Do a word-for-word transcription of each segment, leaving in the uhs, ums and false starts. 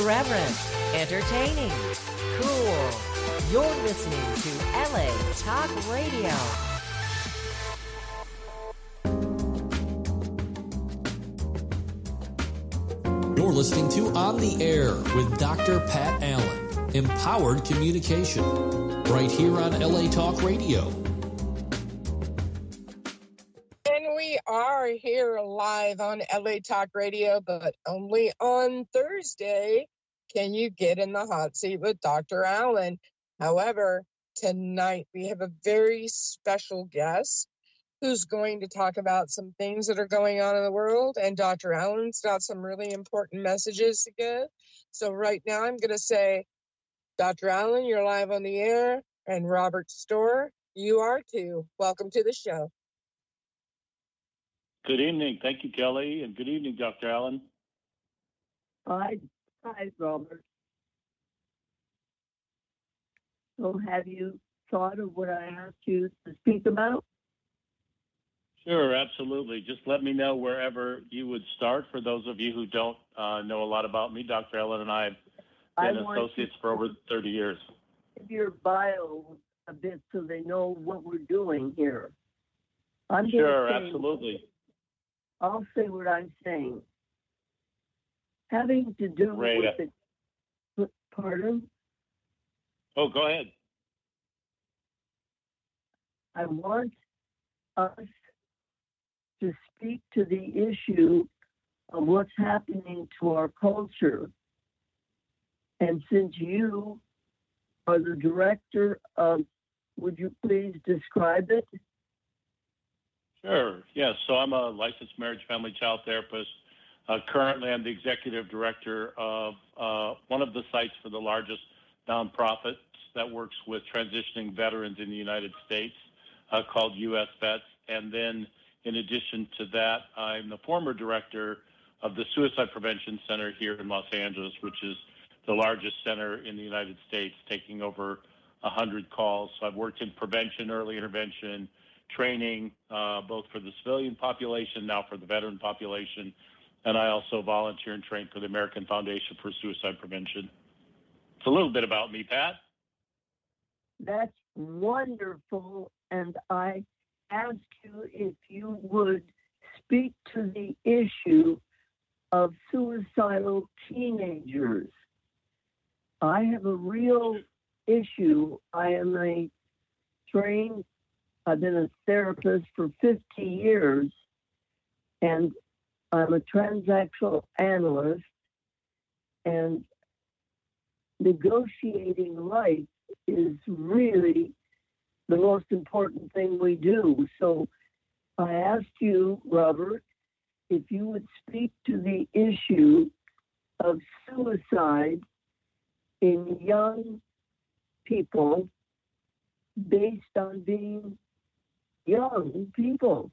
irreverent, entertaining, cool. You're listening to L A Talk Radio. You're listening to On the Air with Doctor Pat Allen. Empowered communication. Right here on L A Talk Radio. And we are here live on L A Talk Radio, but only on Thursday can you get in the hot seat with Doctor Allen. However, tonight we have a very special guest who's going to talk about some things that are going on in the world, and Doctor Allen's got some really important messages to give. So right now I'm going to say, Doctor Allen, you're live on the air, and Robert Storr, you are too. Welcome to the show. Good evening. Thank you, Kelly, and good evening, Doctor Allen. Hi, hi, Robert. So have you thought of what I asked you to speak about? Sure, absolutely. Just let me know wherever you would start. For those of you who don't uh, know a lot about me, Doctor Allen and I have been I associates for over thirty years. Give your bio a bit so they know what we're doing here. I'm sure, say, absolutely. I'll say what I'm saying. Having to do Great. with the... Pardon? Oh, go ahead. I want us to speak to the issue of what's happening to our culture. And since you are the director of, would you please describe it? Sure, yes. So I'm a licensed marriage, family, child therapist. Uh, currently, I'm the executive director of uh, one of the sites for the largest nonprofit that works with transitioning veterans in the United States, uh, called U S Vets. And then in addition to that, I'm the former director of the Suicide Prevention Center here in Los Angeles, which is the largest center in the United States, taking over one hundred calls. So I've worked in prevention, early intervention, training, uh, both for the civilian population, now for the veteran population. And I also volunteer and train for the American Foundation for Suicide Prevention. It's a little bit about me, Pat. That's wonderful. And I ask you if you would speak to the issue of suicidal teenagers. I have a real issue. I am a trained, I've been a therapist for fifty years, and I'm a transactional analyst, and negotiating life is really the most important thing we do. So I asked you, Robert, if you would speak to the issue of suicide in young people based on being young people.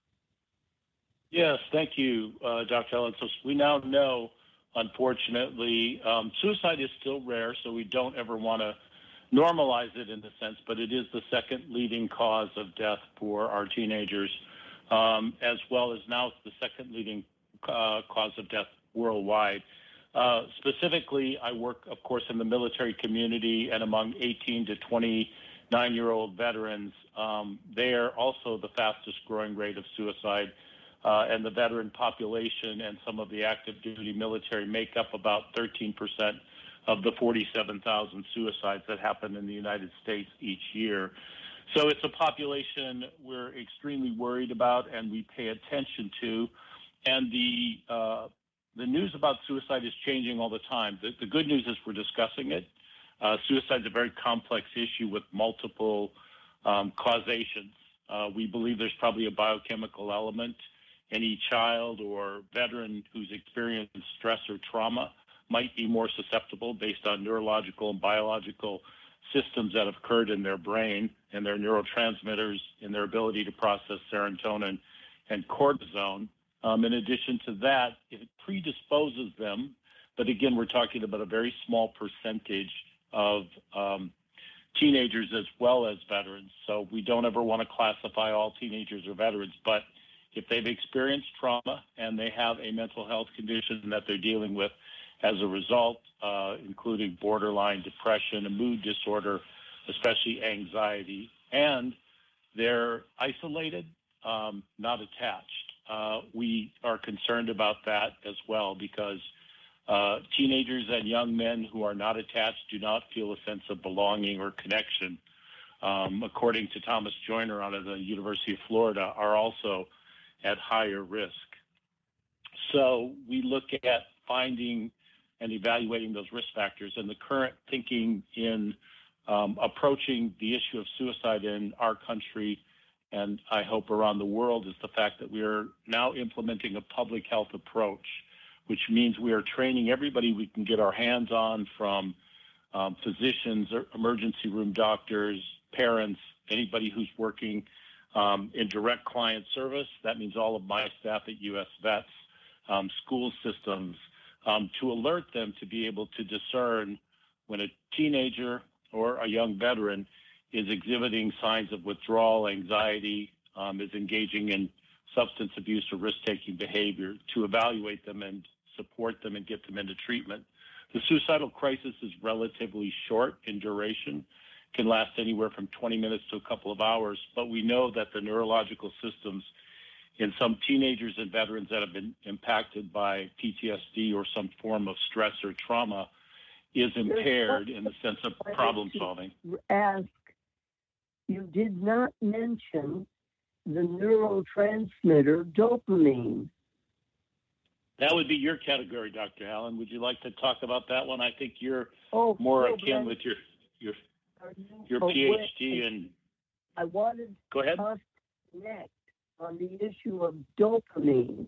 Yes, thank you, uh, Doctor Allen. So we now know, unfortunately, um, suicide is still rare, so we don't ever want to normalize it in the sense, but it is the second leading cause of death for our teenagers, um, as well as now it's the second leading uh, cause of death worldwide. Uh, specifically, I work, of course, in the military community and among eighteen to twenty-nine-year-old veterans. Um, they are also the fastest growing rate of suicide, uh, and the veteran population and some of the active duty military make up about thirteen percent of the forty-seven thousand suicides that happen in the United States each year. So it's a population we're extremely worried about and we pay attention to. And the uh, the news about suicide is changing all the time. The, the good news is we're discussing it. Uh, suicide is a very complex issue with multiple um, causations. Uh, we believe there's probably a biochemical element. Any child or veteran who's experienced stress or trauma might be more susceptible based on neurological and biological systems that have occurred in their brain and their neurotransmitters and their ability to process serotonin and cortisone. Um, in addition to that, it predisposes them, but again, we're talking about a very small percentage of um, teenagers as well as veterans. So we don't ever want to classify all teenagers or veterans, but if they've experienced trauma and they have a mental health condition that they're dealing with, as a result, uh, including borderline depression, a mood disorder, especially anxiety, and they're isolated, um, not attached. Uh, we are concerned about that as well because uh, teenagers and young men who are not attached do not feel a sense of belonging or connection. Um, according to Thomas Joyner out of the University of Florida, are also at higher risk. So we look at finding and evaluating those risk factors, and the current thinking in um, approaching the issue of suicide in our country and I hope around the world is the fact that we are now implementing a public health approach, which means we are training everybody we can get our hands on, from um, physicians, emergency room doctors, parents, anybody who's working um, in direct client service. That means all of my staff at U S Vets, um, school systems, um, to alert them to be able to discern when a teenager or a young veteran is exhibiting signs of withdrawal, anxiety, um, is engaging in substance abuse or risk-taking behavior, to evaluate them and support them and get them into treatment. The suicidal crisis is relatively short in duration, can last anywhere from twenty minutes to a couple of hours, but we know that the neurological systems in some teenagers and veterans that have been impacted by P T S D or some form of stress or trauma is impaired in the sense of problem solving. Ask, you did not mention the neurotransmitter dopamine. That would be your category, Doctor Allen. Would you like to talk about that one? I think you're oh, more so akin then, with your your your oh, PhD and. I wanted Go ahead. us to connect on the issue of dopamine.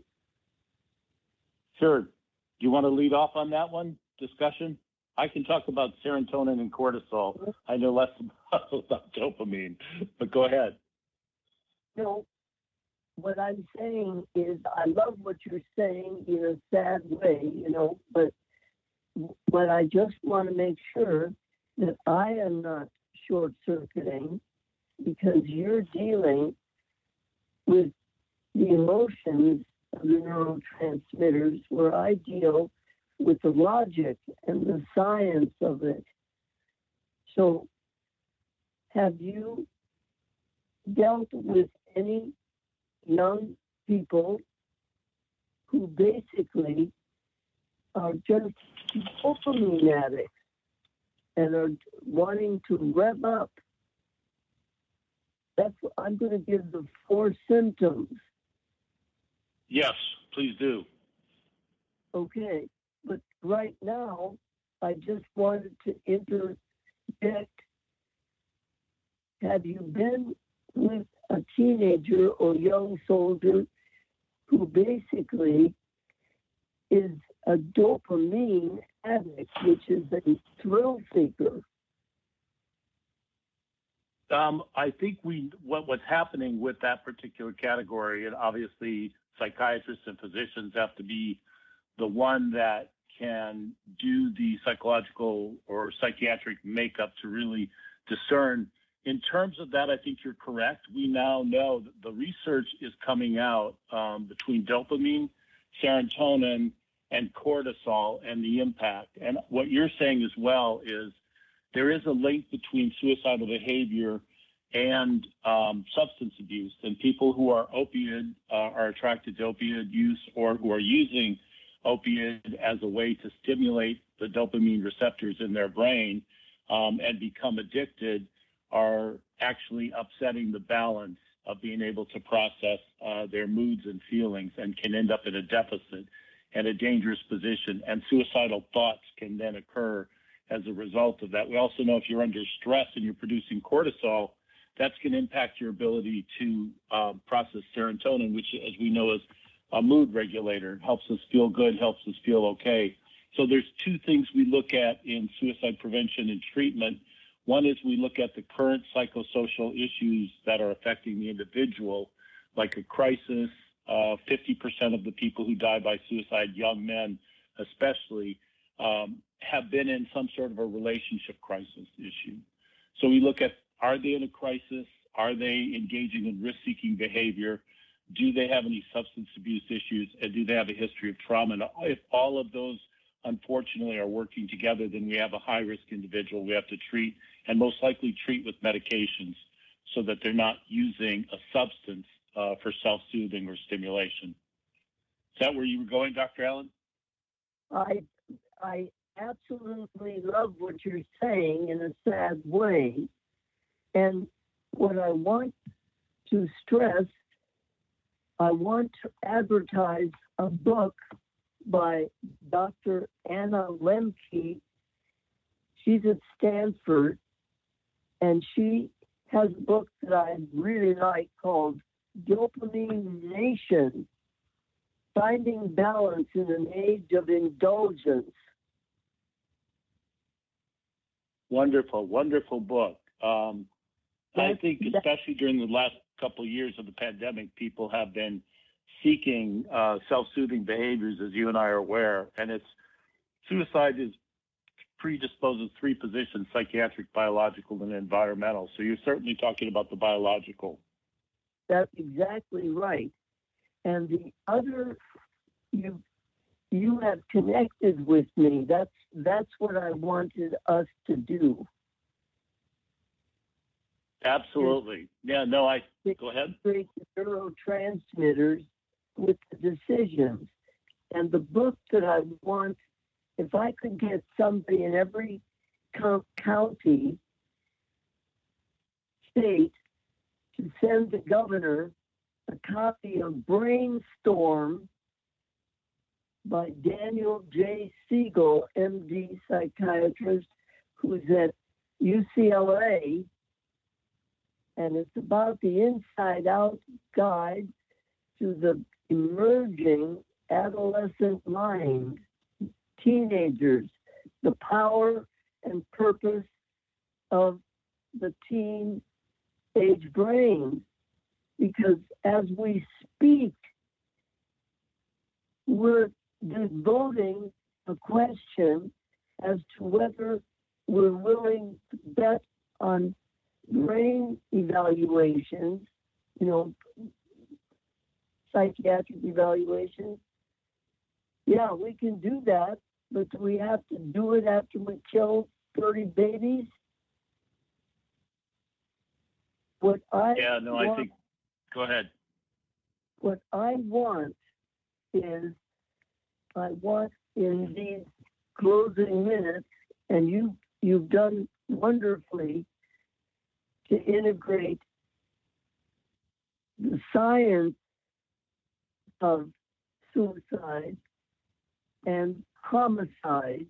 Sure. Do you want to lead off on that one discussion? I can talk about serotonin and cortisol. I know less about, about dopamine, but go ahead. No, what I'm saying is I love what you're saying in a sad way, you know, but but I just want to make sure that I am not short-circuiting, because you're dealing with the emotions of the neurotransmitters, where I deal with the logic and the science of it. So have you dealt with any young people who basically are just dopamine addicts and are wanting to rev up? That's what I'm going to give the four symptoms. Yes, please do. Okay, but right now, I just wanted to interject. Have you been with a teenager or young soldier who basically is a dopamine addict, which is a thrill seeker? Um, I think we what, what's happening with that particular category, and obviously psychiatrists and physicians have to be the one that can do the psychological or psychiatric makeup to really discern. In terms of that, I think you're correct. We now know that the research is coming out um, between dopamine, serotonin, and cortisol and the impact. And what you're saying as well is there is a link between suicidal behavior and um, substance abuse. And people who are opioid, uh, are attracted to opioid use, or who are using opioid as a way to stimulate the dopamine receptors in their brain um, and become addicted, are actually upsetting the balance of being able to process uh, their moods and feelings, and can end up in a deficit and a dangerous position. And suicidal thoughts can then occur as a result of that. We also know if you're under stress and you're producing cortisol, that's going to impact your ability to um, process serotonin, which, as we know, is a mood regulator, helps us feel good, helps us feel okay. So there's two things we look at in suicide prevention and treatment. One is we look at the current psychosocial issues that are affecting the individual, like a crisis. Uh, fifty percent of the people who die by suicide, young men especially, um, have been in some sort of a relationship crisis issue. So we look at, are they in a crisis? Are they engaging in risk-seeking behavior? Do they have any substance abuse issues? And do they have a history of trauma? And if all of those unfortunately, are working together, then we have a high-risk individual we have to treat and most likely treat with medications so that they're not using a substance uh, for self-soothing or stimulation. Is that where you were going, Doctor Allen? I, I absolutely love what you're saying in a sad way. And what I want to stress, I want to advertise a book by Doctor Anna Lembke. She's at Stanford, and she has a book that I really like called Dopamine Nation, Finding Balance in an Age of Indulgence. Wonderful, wonderful book. Um, I think especially during the last couple of years of the pandemic, people have been seeking uh, self-soothing behaviors, as you and I are aware, and it's suicide is predisposes three positions: psychiatric, biological, and environmental. So you're certainly talking about the biological. That's exactly right. And the other, you you have connected with me. That's that's what I wanted us to do. Absolutely. Yeah. No. I go ahead. Integrate the neurotransmitters with the decisions. And the book that I want, if I could get somebody in every county, state, to send the governor a copy of Brainstorm by Daniel J. Siegel, M D psychiatrist, who's at U C L A, and it's about the inside-out guide to the emerging adolescent mind, teenagers, the power and purpose of the teen age brain. Because as we speak, we're devoting a question as to whether we're willing to bet on brain evaluations, you know, psychiatric evaluations. Yeah, we can do that, but do we have to do it after we kill thirty babies? What I yeah, no, want, I think. Go ahead. What I want is, I want in these closing minutes, and you you've done wonderfully to integrate the science of suicide and homicide,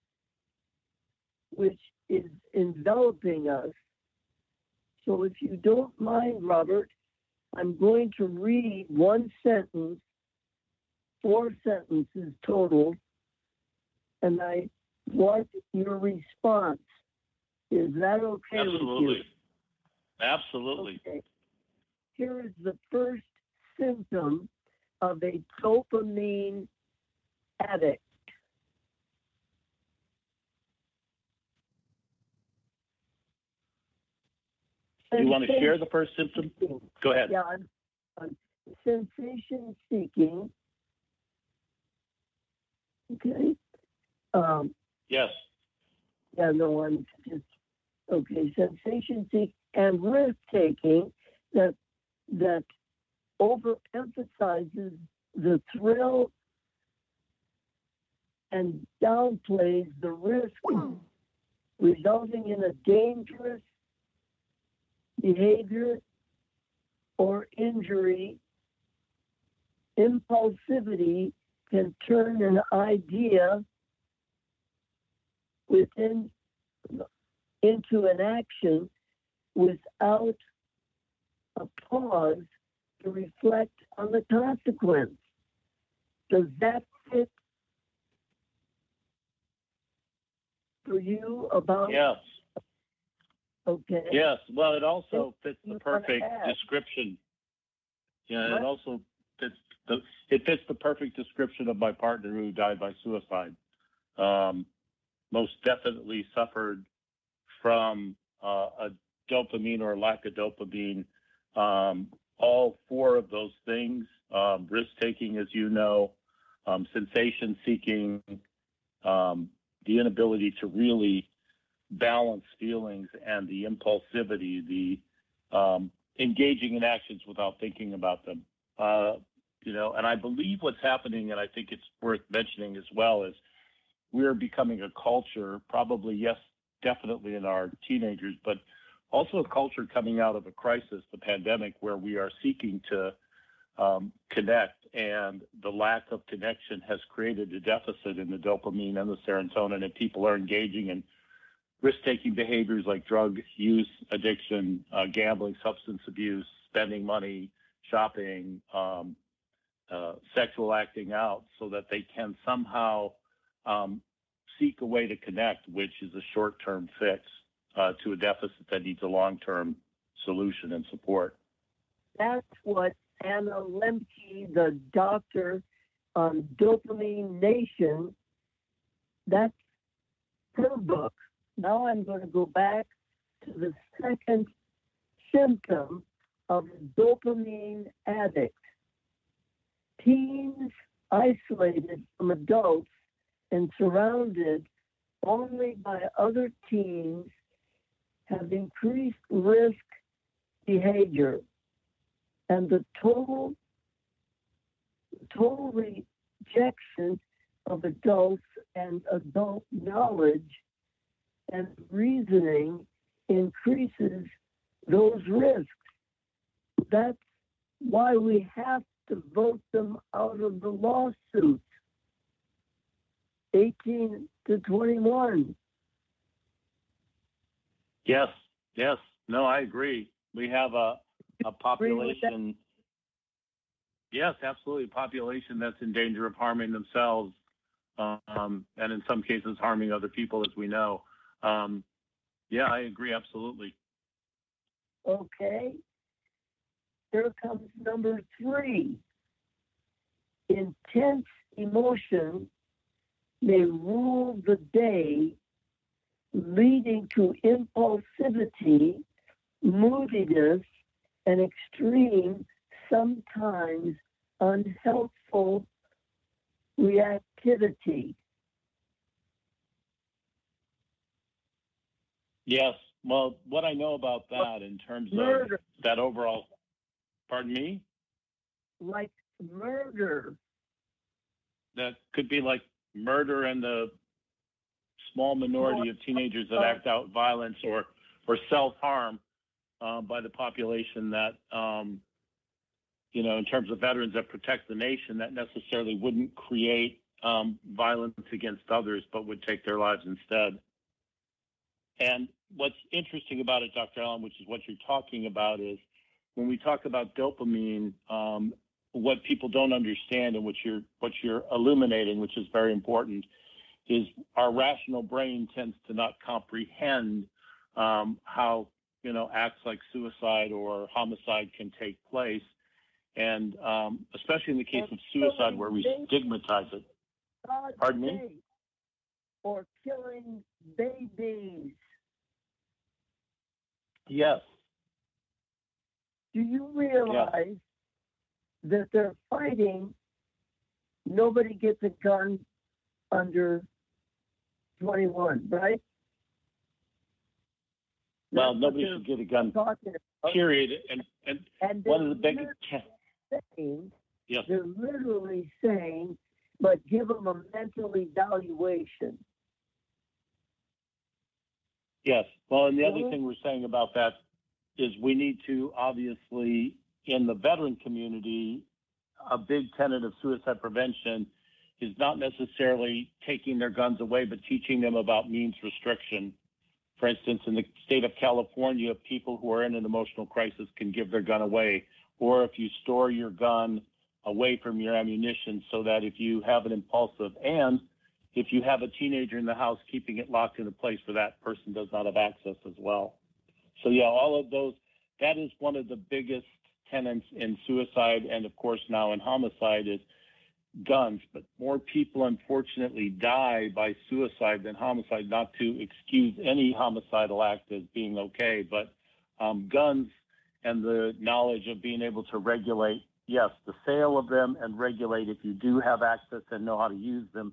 which is enveloping us. So if you don't mind, Robert, I'm going to read one sentence, four sentences total, and I want your response. Is that okay Absolutely. with you? Absolutely. Okay. Here is the first symptom of a dopamine addict. You want to share the first symptom? Go ahead. Yeah, I'm, I'm sensation seeking. Okay. Um, yes. Yeah, no, I'm just, okay, sensation seeking and risk taking that, that overemphasizes the thrill and downplays the risk, resulting in a dangerous behavior or injury. Impulsivity can turn an idea within into an action without a pause to reflect on the consequence. Does that fit for you about? Yes. Okay. Yes. Well, it also fits the You perfect wanna add? description. Yeah, What? it also fits the it fits the perfect description of my partner who died by suicide. Um, most definitely suffered from uh, a dopamine or lack of dopamine. Um, all four of those things: um, risk taking, as you know, um, sensation seeking, um, the inability to really balance feelings and the impulsivity, the um, engaging in actions without thinking about them. Uh, you know, and I believe what's happening, and I think it's worth mentioning as well, is we're becoming a culture, probably, yes, definitely in our teenagers, but also a culture coming out of a crisis, the pandemic, where we are seeking to um, connect, and the lack of connection has created a deficit in the dopamine and the serotonin, and people are engaging in risk-taking behaviors like drug use, addiction, uh, gambling, substance abuse, spending money, shopping, um, uh, sexual acting out, so that they can somehow um, seek a way to connect, which is a short-term fix uh, to a deficit that needs a long-term solution and support. That's what Anna Lembke, the doctor on Dopamine Nation, that's her book. Now I'm going to go back to the second symptom of a dopamine addict. Teens isolated from adults and surrounded only by other teens have increased risk behavior, and the total total rejection of adults and adult knowledge and reasoning increases those risks. That's why we have to vote them out of the lawsuit. eighteen to twenty-one. Yes, yes. No, I agree. We have a, a population, yes, absolutely, a population that's in danger of harming themselves, um, and in some cases harming other people, as we know. Um, yeah, I agree, absolutely. Okay. Here comes number three. Intense emotion may rule the day, leading to impulsivity, moodiness, and extreme, sometimes unhelpful reactivity. Yes. Well, what I know about that in terms Murder. of that overall, pardon me? Like murder. That could be like murder and the small minority of teenagers that act out violence or, or self-harm uh, by the population that, um, you know, in terms of veterans that protect the nation, that necessarily wouldn't create um, violence against others, but would take their lives instead. And what's interesting about it, Doctor Allen, which is what you're talking about, is when we talk about dopamine, um, what people don't understand and what you're what you're illuminating, which is very important, is our rational brain tends to not comprehend um, how you know acts like suicide or homicide can take place, and um, especially in the case of suicide, where we stigmatize it. Pardon me? Or killing babies. Yes. Do you realize yes. that they're fighting? Nobody gets a gun under twenty-one, right? Well, That's nobody should get a gun, period. And, and, and one of the big... Saying, yes. They're literally saying, but give them a mental evaluation. Yes. Well, and the other thing we're saying about that is we need to, obviously, in the veteran community, a big tenet of suicide prevention is not necessarily taking their guns away, but teaching them about means restriction. For instance, in the state of California, people who are in an emotional crisis can give their gun away. Or if you store your gun away from your ammunition so that if you have an impulsive, and if you have a teenager in the house, keeping it locked in a place where that person does not have access as well. So yeah, all of those, that is one of the biggest tenets in suicide, and of course now in homicide, is guns. But more people unfortunately die by suicide than homicide, not to excuse any homicidal act as being okay, but um, guns and the knowledge of being able to regulate, yes, the sale of them, and regulate if you do have access and know how to use them,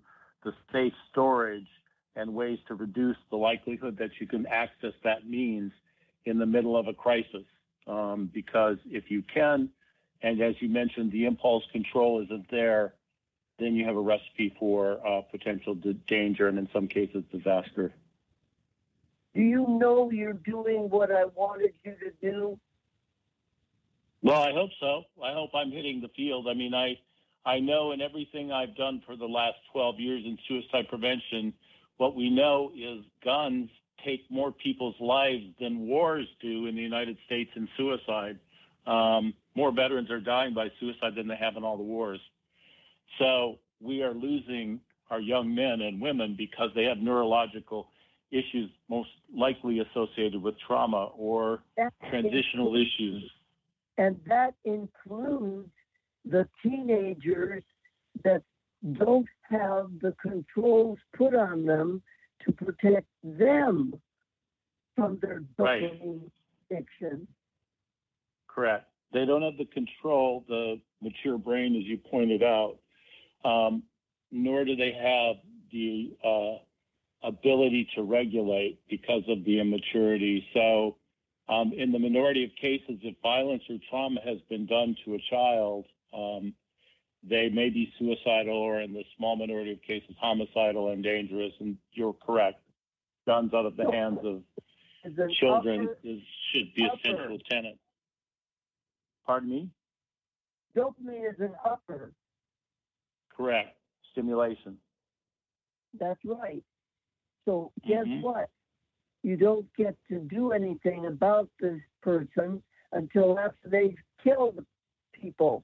the safe storage and ways to reduce the likelihood that you can access that means in the middle of a crisis. Um, because if you can, and as you mentioned, the impulse control isn't there, then you have a recipe for uh, potential danger and in some cases disaster. Do you know you're doing what I wanted you to do? Well, I hope so. I hope I'm hitting the field. I mean, I, I know in everything I've done for the last twelve years in suicide prevention, what we know is guns take more people's lives than wars do in the United States in suicide. Um, more veterans are dying by suicide than they have in all the wars. So we are losing our young men and women because they have neurological issues most likely associated with trauma or That transitional includes, issues. And that includes the teenagers that don't have the controls put on them to protect them from their dopamine addiction. Correct. They don't have the control, the mature brain, as you pointed out, um, nor do they have the uh, ability to regulate because of the immaturity. So um, in the minority of cases, if violence or trauma has been done to a child, um, they may be suicidal or in the small minority of cases, homicidal and dangerous. And you're correct. Guns out of the hands of children upper, is, should be a upper. central tenet. Pardon me? Dopamine is an upper. Correct. Stimulation. That's right. So guess Mm-hmm. what? You don't get to do anything about this person until after they've killed people.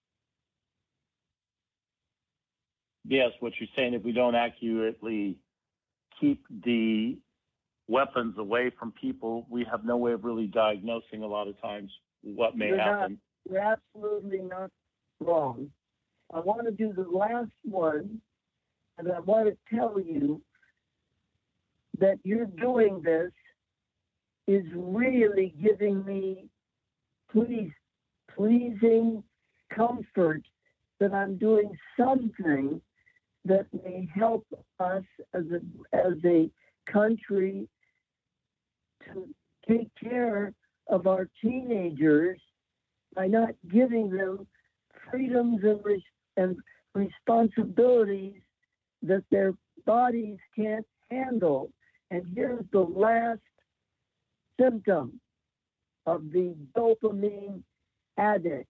Yes, what you're saying, if we don't accurately keep the weapons away from people, we have no way of really diagnosing a lot of times what may You're happen. Not, you're absolutely not wrong. I want to do the last one, and I want to tell you that you're doing this is really giving me please, pleasing comfort that I'm doing something that may help us as a, as a country to take care of our teenagers by not giving them freedoms and, res- and responsibilities that their bodies can't handle. And here's the last symptom of the dopamine addict.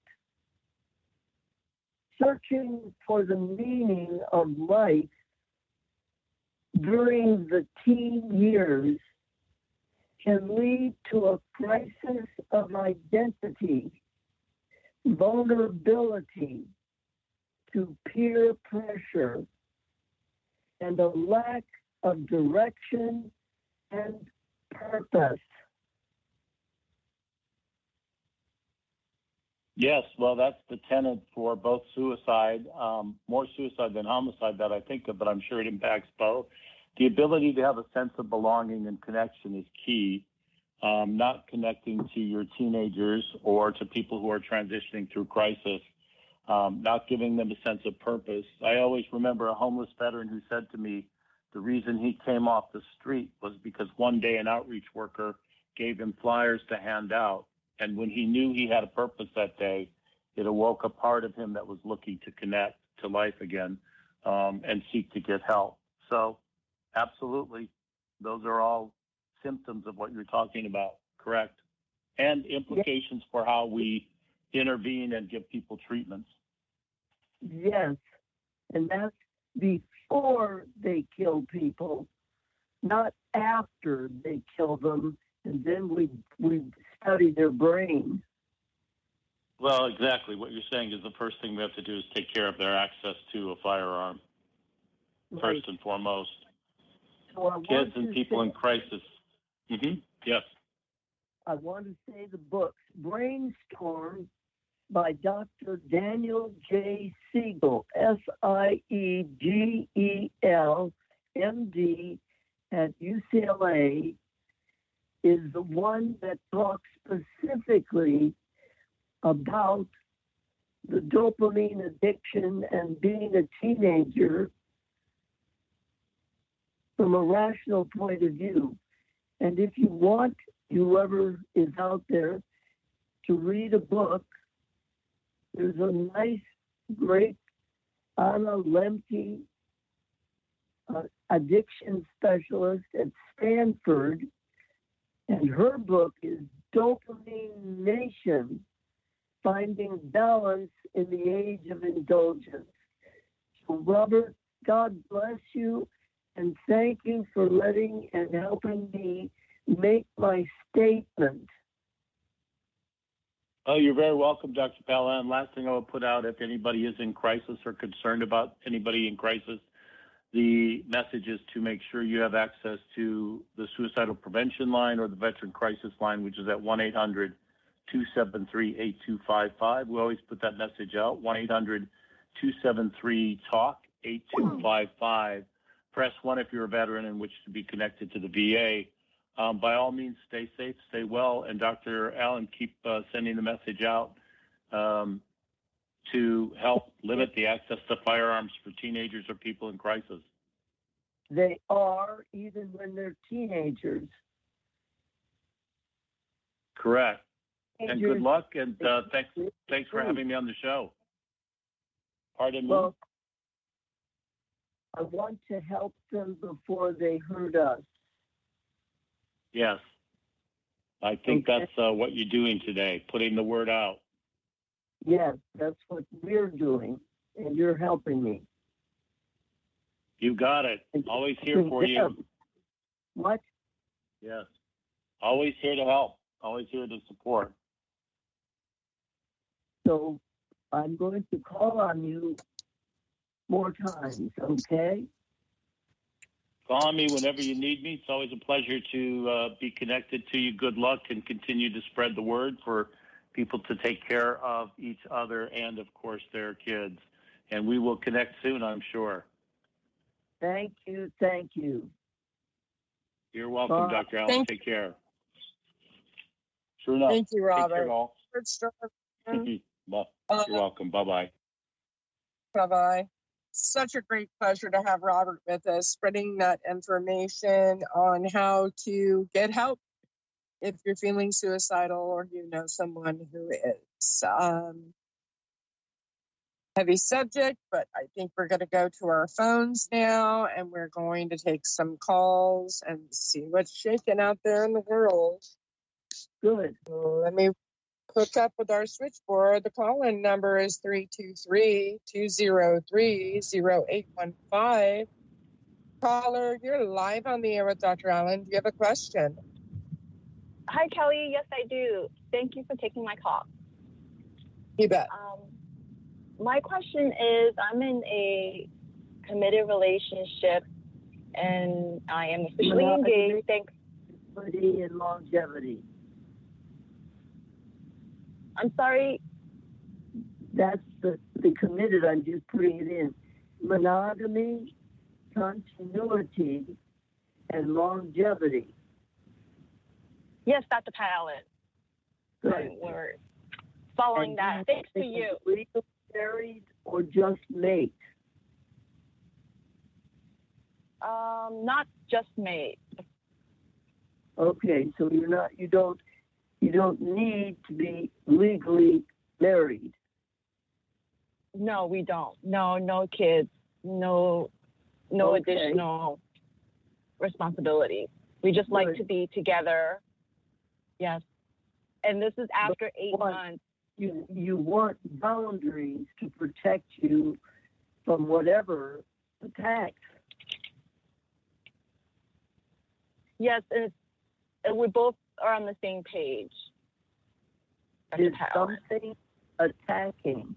Searching for the meaning of life during the teen years can lead to a crisis of identity, vulnerability to peer pressure, and a lack of direction and purpose. Yes, well, that's the tenet for both suicide, um, more suicide than homicide that I think of, but I'm sure it impacts both. The ability to have a sense of belonging and connection is key. Um, not connecting to your teenagers or to people who are transitioning through crisis, um, not giving them a sense of purpose. I always remember a homeless veteran who said to me, the reason he came off the street was because one day an outreach worker gave him flyers to hand out. And when he knew he had a purpose that day, it awoke a part of him that was looking to connect to life again um, and seek to get help. So absolutely, those are all symptoms of what you're talking about, correct? And implications for how we intervene and give people treatments. Yes, and that's before they kill people, not after they kill them, and then we we study their brain. Well, exactly. What you're saying is the first thing we have to do is take care of their access to a firearm, Right. first and foremost. So I Kids want and to people say, in crisis. Mm-hmm. Yes. I want to say the books Brainstorm by Doctor Daniel J. Siegel, S I E G E L, M D, at U C L A, is the one that talks specifically about the dopamine addiction and being a teenager from a rational point of view. And if you want whoever is out there to read a book, there's a nice, great Anna Lemke, uh, addiction specialist at Stanford, and her book is Dopamine Nation, Finding Balance in the Age of Indulgence. So Robert, God bless you, and thank you for letting and helping me make my statement. Oh, you're very welcome, Doctor Pella. And last thing I will put out, if anybody is in crisis or concerned about anybody in crisis, the message is to make sure you have access to the suicidal prevention line or the veteran crisis line, which is at one eight hundred two seven three eight two five five. We always put that message out, one eight hundred two seven three talk eight two five five. Press one if you're a veteran and wish to be connected to the V A. Um, by all means, stay safe, stay well, and Doctor Allen, keep uh, sending the message out um, to help limit the access to firearms for teenagers or people in crisis. They are, even when they're teenagers. Correct. Teenagers, and good luck, and uh, thanks, thanks for having me on the show. Pardon me? Well, I want to help them before they hurt us. Yes. I think Okay. that's uh, what you're doing today, putting the word out. Yes, that's what we're doing, and you're helping me. You got it. Always here for you. What? Yes. Always here to help. Always here to support. So I'm going to call on you more times, okay? Call me whenever you need me. It's always a pleasure to uh, be connected to you. Good luck, and continue to spread the word for people to take care of each other and, of course, their kids. And we will connect soon, I'm sure. Thank you, thank you. You're welcome, Bye. Doctor Allen. Thank Take care. Sure enough. Thank you, Take Robert. care, all. Good stuff. Well, Uh, you're welcome. Bye-bye. Bye-bye. Such a great pleasure to have Robert with us, spreading that information on how to get help if you're feeling suicidal or you know someone who is. Um, heavy subject, but I think we're going to go to our phones now, and we're going to take some calls and see what's shaking out there in the world. Good. So let me hook up with our switchboard. The call-in number is three two three, two zero three, zero eight one five. Caller, you're live on the air with Doctor Allen. Do you have a question? Hi, Kelly. Yes, I do. Thank you for taking my call. You bet. Um, my question is, I'm in a committed relationship, and I am officially Well, engaged. Thanks. Stability and longevity. I'm sorry. That's the, the committed, I'm just putting it in. Monogamy, continuity, and longevity. Yes, Doctor Allen. Good. We're following And that. Thanks to think you. Legally married or just mate? Um, not just mate. Okay, so you're not, you don't, you don't need to be legally married. No, we don't. No, no kids. No, no Okay. additional responsibilities. We just like Good. to be together. Yes. And this is after eight what? months. You, you want boundaries to protect you from whatever attacks. Yes, and, it's, and we both are on the same page. Doctor Is Allen. something attacking?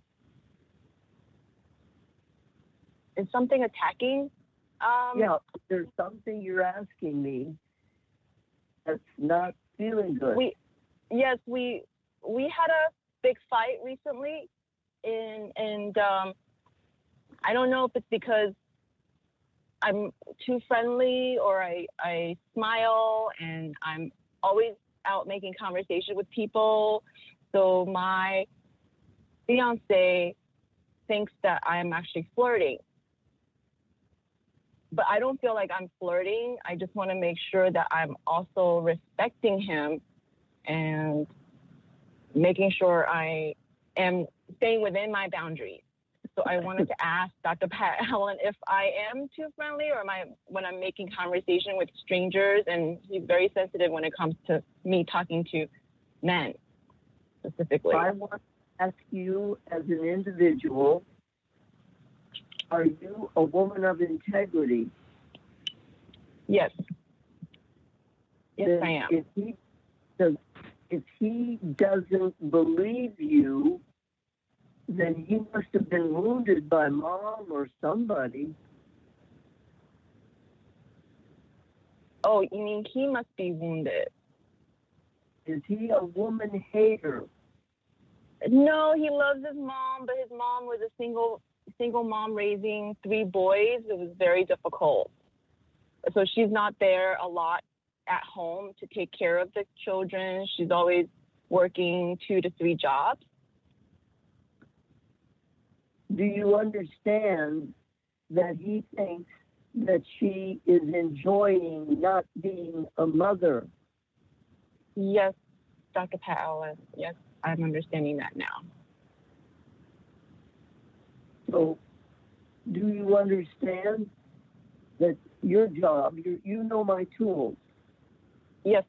Is something attacking? Um, Yeah, there's something you're asking me that's not feeling good. We, yes, we we had a big fight recently, in, and um, I don't know if it's because I'm too friendly or I, I smile and I'm always out making conversation with people. So my fiance thinks that I'm actually flirting. but I don't feel like I'm flirting. I just want to make sure that I'm also respecting him and making sure I am staying within my boundaries. So I wanted to ask Doctor Pat Allen if I am too friendly, or am I when I'm making conversation with strangers, and he's very sensitive when it comes to me talking to men specifically. I want to ask you as an individual, are you a woman of integrity? Yes. Yes, Then I am. If he does, if he doesn't believe you, then he must have been wounded by mom or somebody. Oh, you mean he must be wounded? Is he a woman hater? No, he loves his mom, but his mom was a single single mom raising three boys. It was very difficult. So she's not there a lot at home to take care of the children. She's always working two to three jobs. Do you understand that he thinks that she is enjoying not being a mother? Yes, Doctor Pat Allen. Yes, I'm understanding that now. So, do you understand that your job, you, you know my tools? Yes,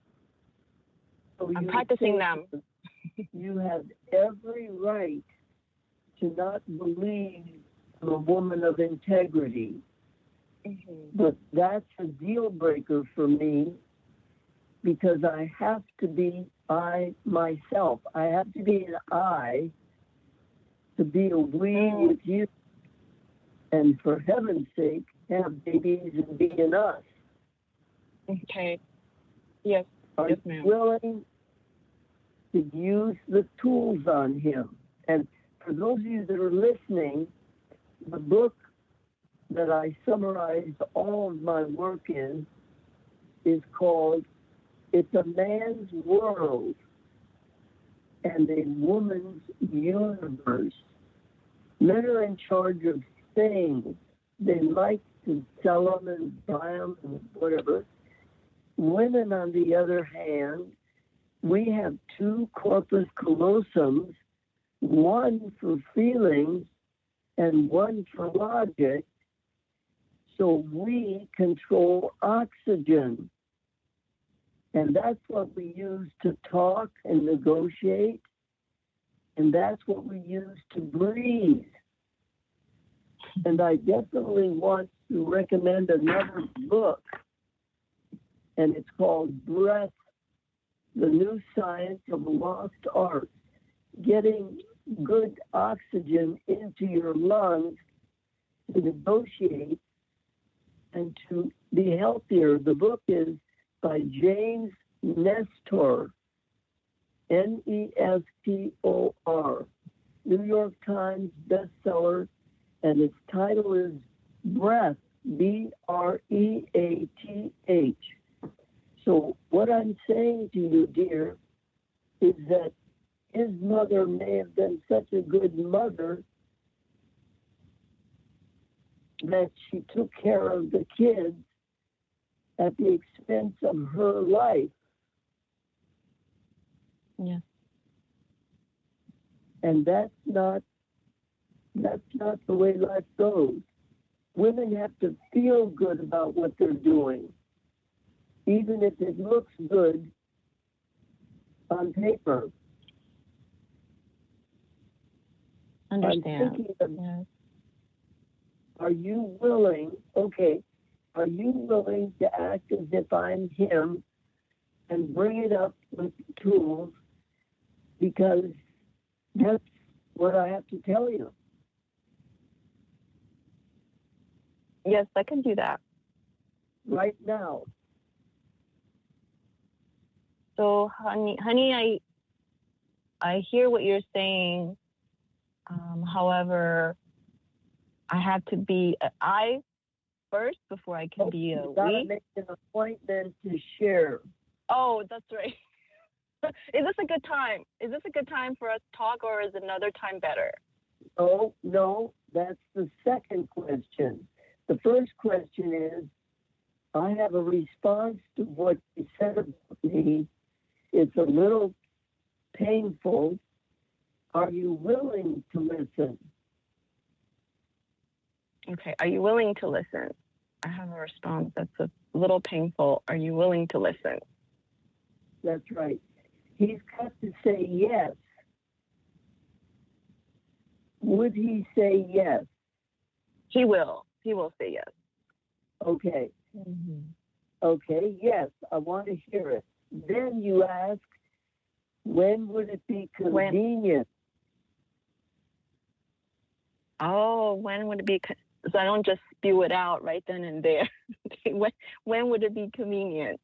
So I'm you practicing think them. You have every right to not believe I'm a woman of integrity. Mm-hmm. But that's a deal breaker for me because I have to be I myself. I have to be an I to be a we Mm. with you. And for heaven's sake, have babies and be an us. Okay. Yes. Are Yes, you ma'am. willing to use the tools on him? And for those of you that are listening, the book that I summarized all of my work in is called It's a Man's World and a Woman's Universe. Men are in charge of things. They like to sell them and buy them and whatever. Women, on the other hand, we have two corpus callosums, one for feelings and one for logic. So we control oxygen. And that's what we use to talk and negotiate. And that's what we use to breathe. And I definitely want to recommend another book. And it's called Breath, The New Science of Lost Art. Getting good oxygen into your lungs to negotiate and to be healthier. The book is by James Nestor, N E S T O R, New York Times bestseller, and its title is Breath, B R E A T H. So what I'm saying to you, dear, is that his mother may have been such a good mother that she took care of the kids at the expense of her life. Yeah. And that's not that's not the way life goes. Women have to feel good about what they're doing, even if it looks good on paper. Understand. I'm thinking of, Yes. are you willing, okay, are you willing to act as if I'm him and bring it up with tools? Because that's what I have to tell you. Yes, I can do that. Right now. So, honey, honey, I I hear what you're saying. Um, however, I have to be an I first before I can be a You gotta we. make an appointment to share. Oh, that's right. Is this a good time? Is this a good time for us to talk, or is another time better? No, no, that's the second question. the first question is, I have a response to what you said about me. It's a little painful. Are you willing to listen? Okay. Are you willing to listen? I have a response that's a little painful. Are you willing to listen? That's right. He's got to say yes. Would he say yes? He will. He will say yes. Okay. Mm-hmm. Okay, yes, I want to hear it. Then you ask, when would it be convenient? When? Oh, when would it be? Con- so I don't just spew it out right then and there. when, when would it be convenient?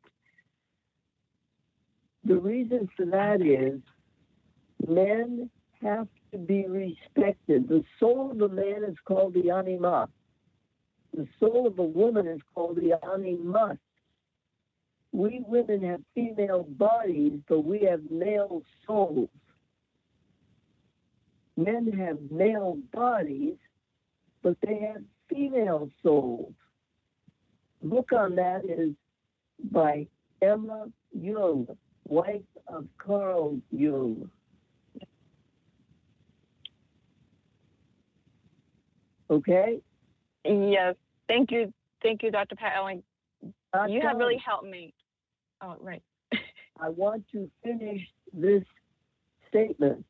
The reason for that is men have to be respected. The soul of a man is called the anima. The soul of a woman is called the animus. We women have female bodies, but we have male souls. Men have male bodies, but they have female souls. The book on that is by Emma Jung, wife of Carl Jung. Okay? Yes. Thank you. Thank you, Doctor Pat Allen. Not You have done. really helped me. Oh, right. I want to finish this statement.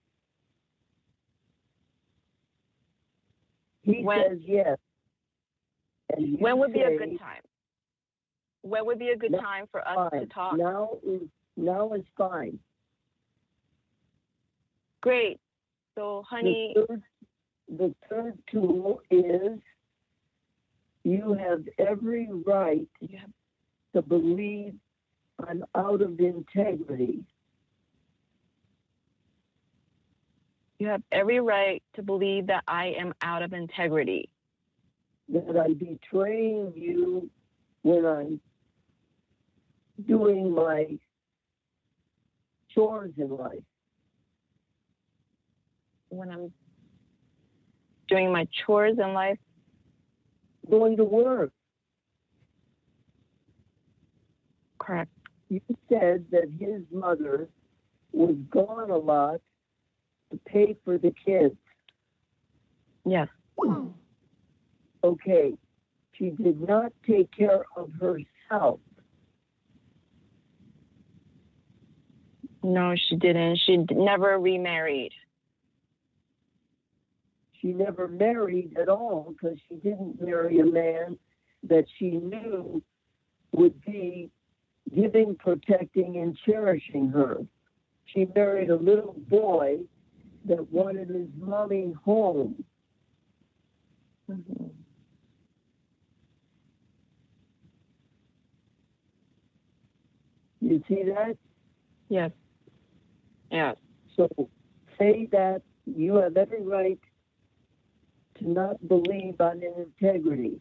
He When- says yes. And you When would be a say, good time? When would be a good No, time for us fine. to talk? Now is now is fine. Great. So, honey, The third, the third tool is you have every right you have, to believe I'm out of integrity. you have every right to believe that I am out of integrity. That I'm betraying you when I'm doing my chores in life. When I'm doing my chores in life, Going to work. correct. You said that his mother was gone a lot to pay for the kids. Yes. Okay, she did not take care of herself. No, she didn't. She d- never remarried. She never married at all because she didn't marry a man that she knew would be giving, protecting, and cherishing her. She married a little boy that wanted his mommy home. Mm-hmm. You see that? Yes. Yes. So say that you have every right to not believe I'm in integrity.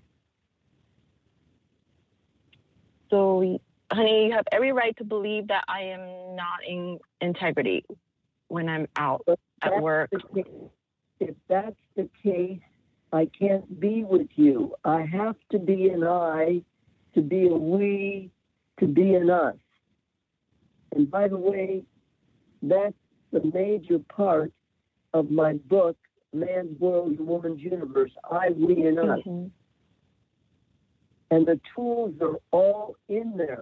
So, we- honey, you have every right to believe that I am not in integrity when I'm out But at that's work. the case. If that's the case, I can't be with you. I have to be an I to be a we, to be an us. And by the way, that's the major part of my book, Man's World and Woman's Universe, I, we, and us. Mhm. And the tools are all in there.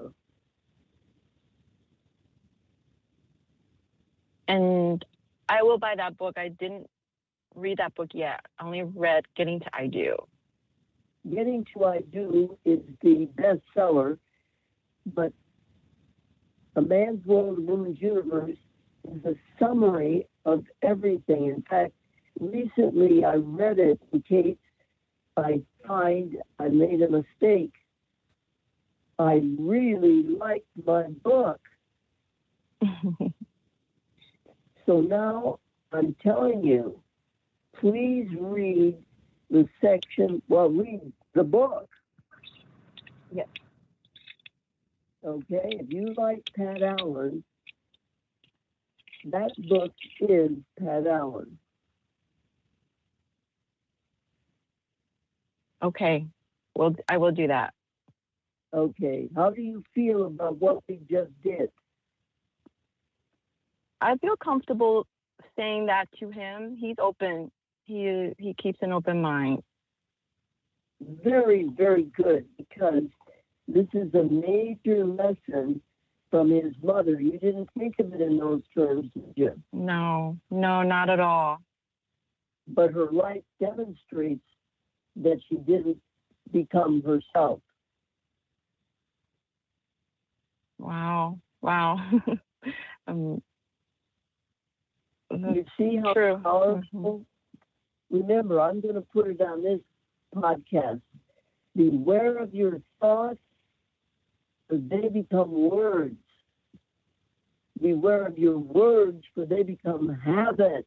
And I will buy that book. I didn't read that book yet. I only read Getting to I Do. Getting to I Do is the bestseller, but A Man's World and Woman's Universe is a summary of everything. In fact, recently I read it in case I find I made a mistake. I really liked my book. So now I'm telling you, please read the section, well, read the book. Yes. Okay, if you like Pat Allen, that book is Pat Allen. Okay. Well, I will do that. Okay. How do you feel about what we just did? I feel comfortable saying that to him. He's open. He he keeps an open mind. Very, very good, because this is a major lesson from his mother. You didn't think of it in those terms, did you? No, no, not at all. But her life demonstrates that she didn't become herself. Wow, wow. um, You see how true. powerful? Mm-hmm. Remember, I'm going to put it on this podcast. Beware of your thoughts, for they become words. Beware of your words, for they become habits.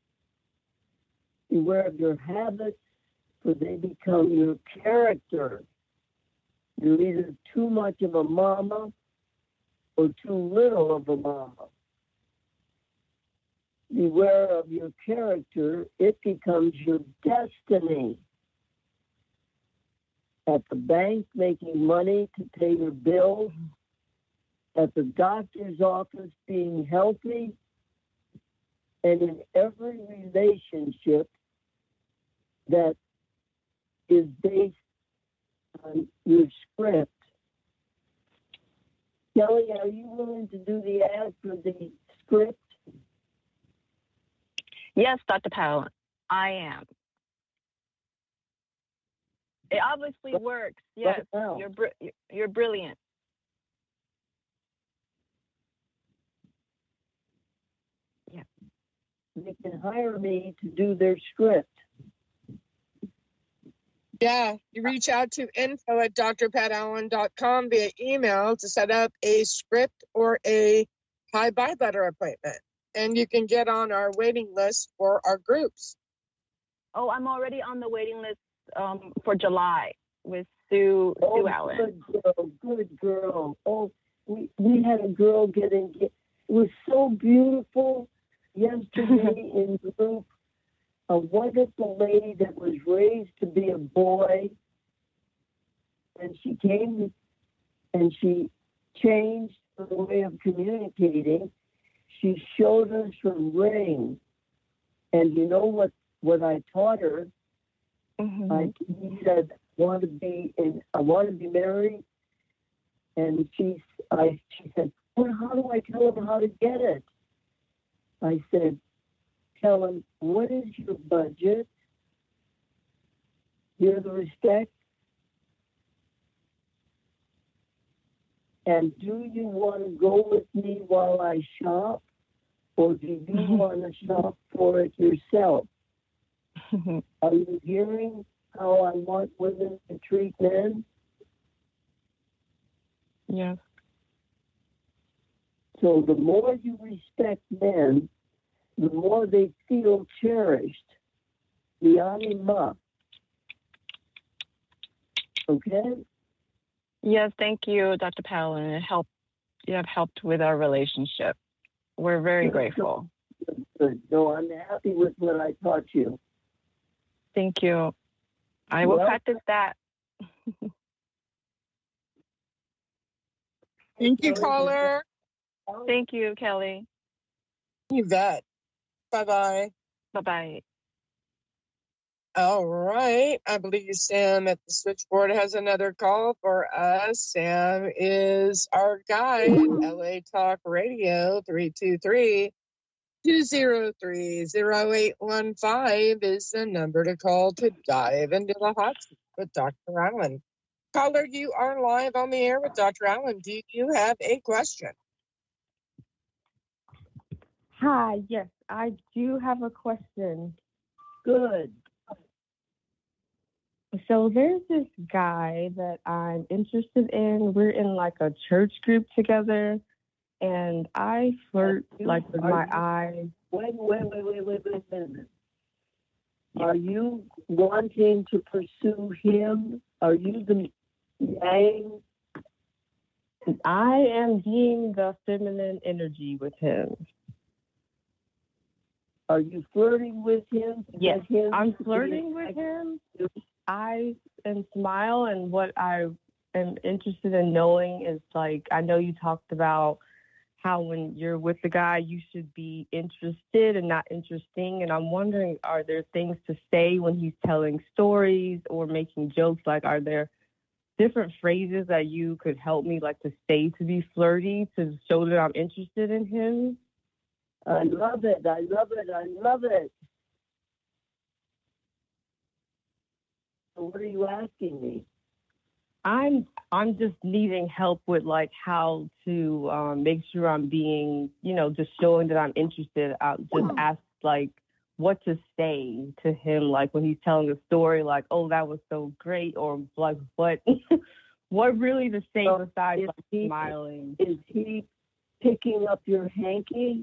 Beware of your habits, for they become your character. You're either too much of a mama or too little of a mama. Beware of your character, it becomes your destiny. At the bank, making money to pay your bills, at the doctor's office, being healthy, and in every relationship that is based on your script. Kelly, are you willing to do the ad for the script? Yes, Doctor Palin, I am. It obviously works. Yes, Right now. you're br- you're brilliant. Yeah. They can hire me to do their script. Yeah, you reach out to info at d r pat allen dot com via email to set up a script or a high buy letter appointment. And you can get on our waiting list for our groups. Oh, I'm already on the waiting list um, for July with Sue Oh, Sue Allen. good girl, good girl. Oh, we, we had a girl get in. It was so beautiful yesterday in group. A wonderful lady that was raised to be a boy. And she came and she changed her way of communicating. She showed us her ring. And you know what, what I taught her? Mm-hmm. I, he said, I want to be in, I want to be married. And she, I, she said, well, how do I tell him how to get it? I said, tell him, what is your budget? Hear the respect? And do you want to go with me while I shop? Or do you want to shop for it yourself? Are you hearing how I want women to treat men? Yes. So the more you respect men, the more they feel cherished. Lianima. Okay? Yes, thank you, Doctor Palin. It helped. You have helped with our relationship. We're very Good. grateful. Good. No, I'm happy with what I taught you. Thank you. I will Well, practice that. Thank you, caller. Thank you, Kelly. You bet. Bye-bye. Bye-bye. All right. I believe Sam at the switchboard has another call for us. Sam is our guide, L A Talk Radio, three two three, two zero three, zero eight one five is the number to call to dive into the hot seat with Doctor Allen. Caller, you are live on the air with Doctor Allen. Do you have a question? Hi, yes, I do have a question. Good. So there's this guy that I'm interested in. We're in like a church group together, and I flirt You- like with are my you- eyes. Wait, wait, wait, wait, wait, wait a minute. Are you wanting to pursue him? Are you the yang? I am being the feminine energy with him. Are you flirting with him? to Yes, get him I'm to be flirting with attracted him. to you? eyes and smile. And what I am interested in knowing is, like, I know you talked about how when you're with the guy, you should be interested and not interesting. And I'm wondering, are there things to say when he's telling stories or making jokes? Like, are there different phrases that you could help me, like, to say to be flirty to show that I'm interested in him? I love it. I love it. I love it. So what are you asking me? I'm I'm just needing help with, like, how to um, make sure I'm being, you know, just showing that I'm interested. I'll just ask, like, what to say to him, like, when he's telling a story, like, oh, that was so great, or, like, what what really to say So besides, is like, he- smiling. Is he picking up your hanky?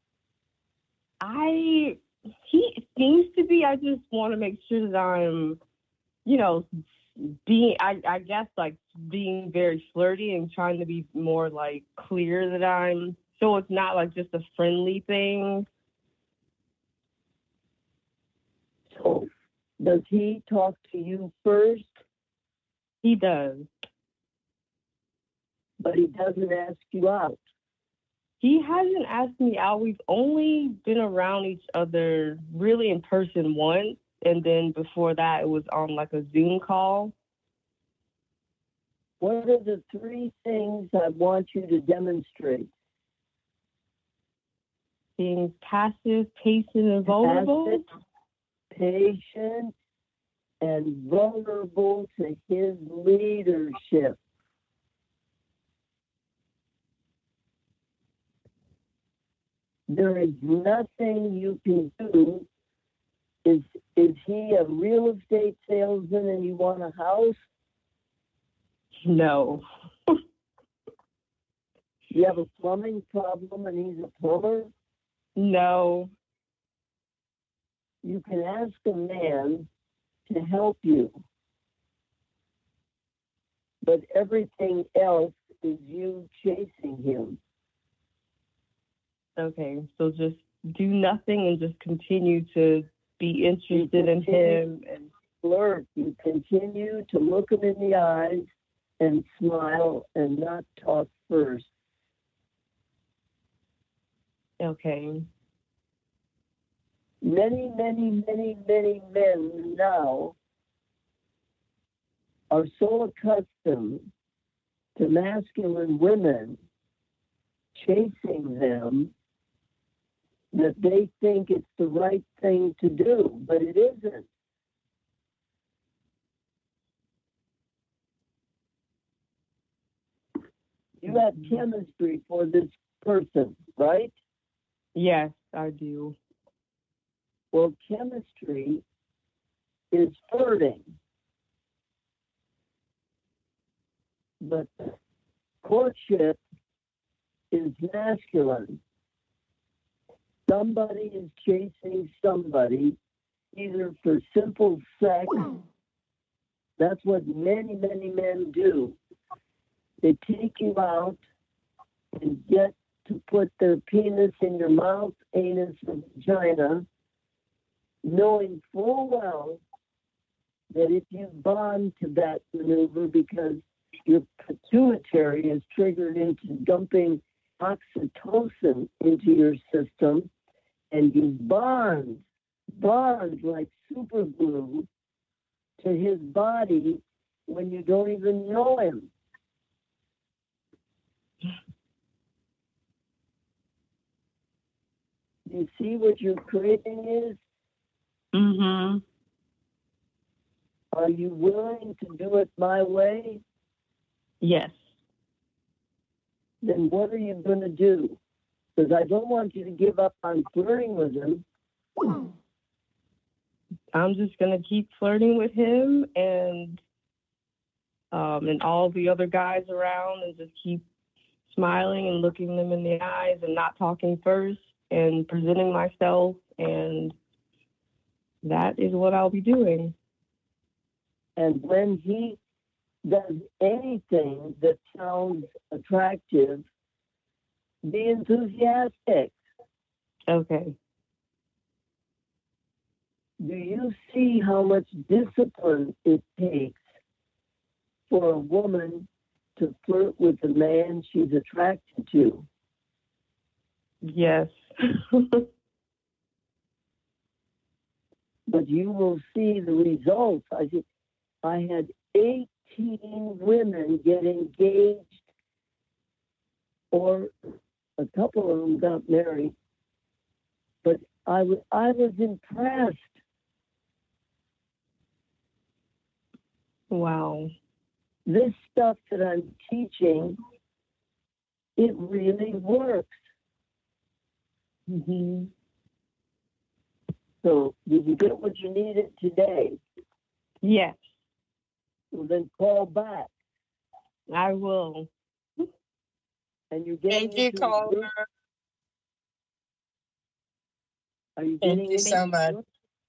I he seems to be. I just want to make sure that I'm, you know, being. I I guess like being very flirty and trying to be more like clear that I'm. So it's not like just a friendly thing. So does he talk to you first, He does. but he doesn't ask you out? He hasn't asked me out. We've only been around each other really in person once, and then before that, it was on like a Zoom call. What are the three things I want you to demonstrate? Being passive, patient, and vulnerable. Passive, patient, and vulnerable to his leadership. There is nothing you can do. Is is he a real estate salesman and you want a house? No. You have a plumbing problem and he's a plumber? No. You can ask a man to help you. But everything else is you chasing him. Okay, so just do nothing and just continue to be interested in him. And Flirt. You continue to look him in the eyes and smile and not talk first. okay, Many, many, many, many men now are so accustomed to masculine women chasing them that they think it's the right thing to do, but it isn't. You have chemistry for this person, right? yes, I do. Well, chemistry is flirting. But courtship is masculine. Somebody is chasing somebody, either for simple sex. That's what many, many men do. They take you out and get to put their penis in your mouth, anus, and vagina, knowing full well that if you bond to that maneuver because your pituitary is triggered into dumping oxytocin into your system, and you bond, bond like super glue to his body when you don't even know him. Do you see what your craving is? Mm-hmm. Are you willing to do it my way? Yes. Then what are you going to do? Because I don't want you to give up on flirting with him. I'm just gonna keep flirting with him and um, and all the other guys around, and just keep smiling and looking them in the eyes and not talking first and presenting myself, and that is what I'll be doing. And when he does anything that sounds attractive, be enthusiastic. Okay. do you see how much discipline it takes for a woman to flirt with the man she's attracted to? Yes. But you will see the results. I think I had eighteen women get engaged, or a couple of them got married. But I was I was impressed. Wow. This stuff that I'm teaching, it really works. Mm-hmm. So, did you get what you needed today? Yes, Well, then call back. I will. And you're getting Thank you, into a caller. group? Are you Thank getting you into so a much. group?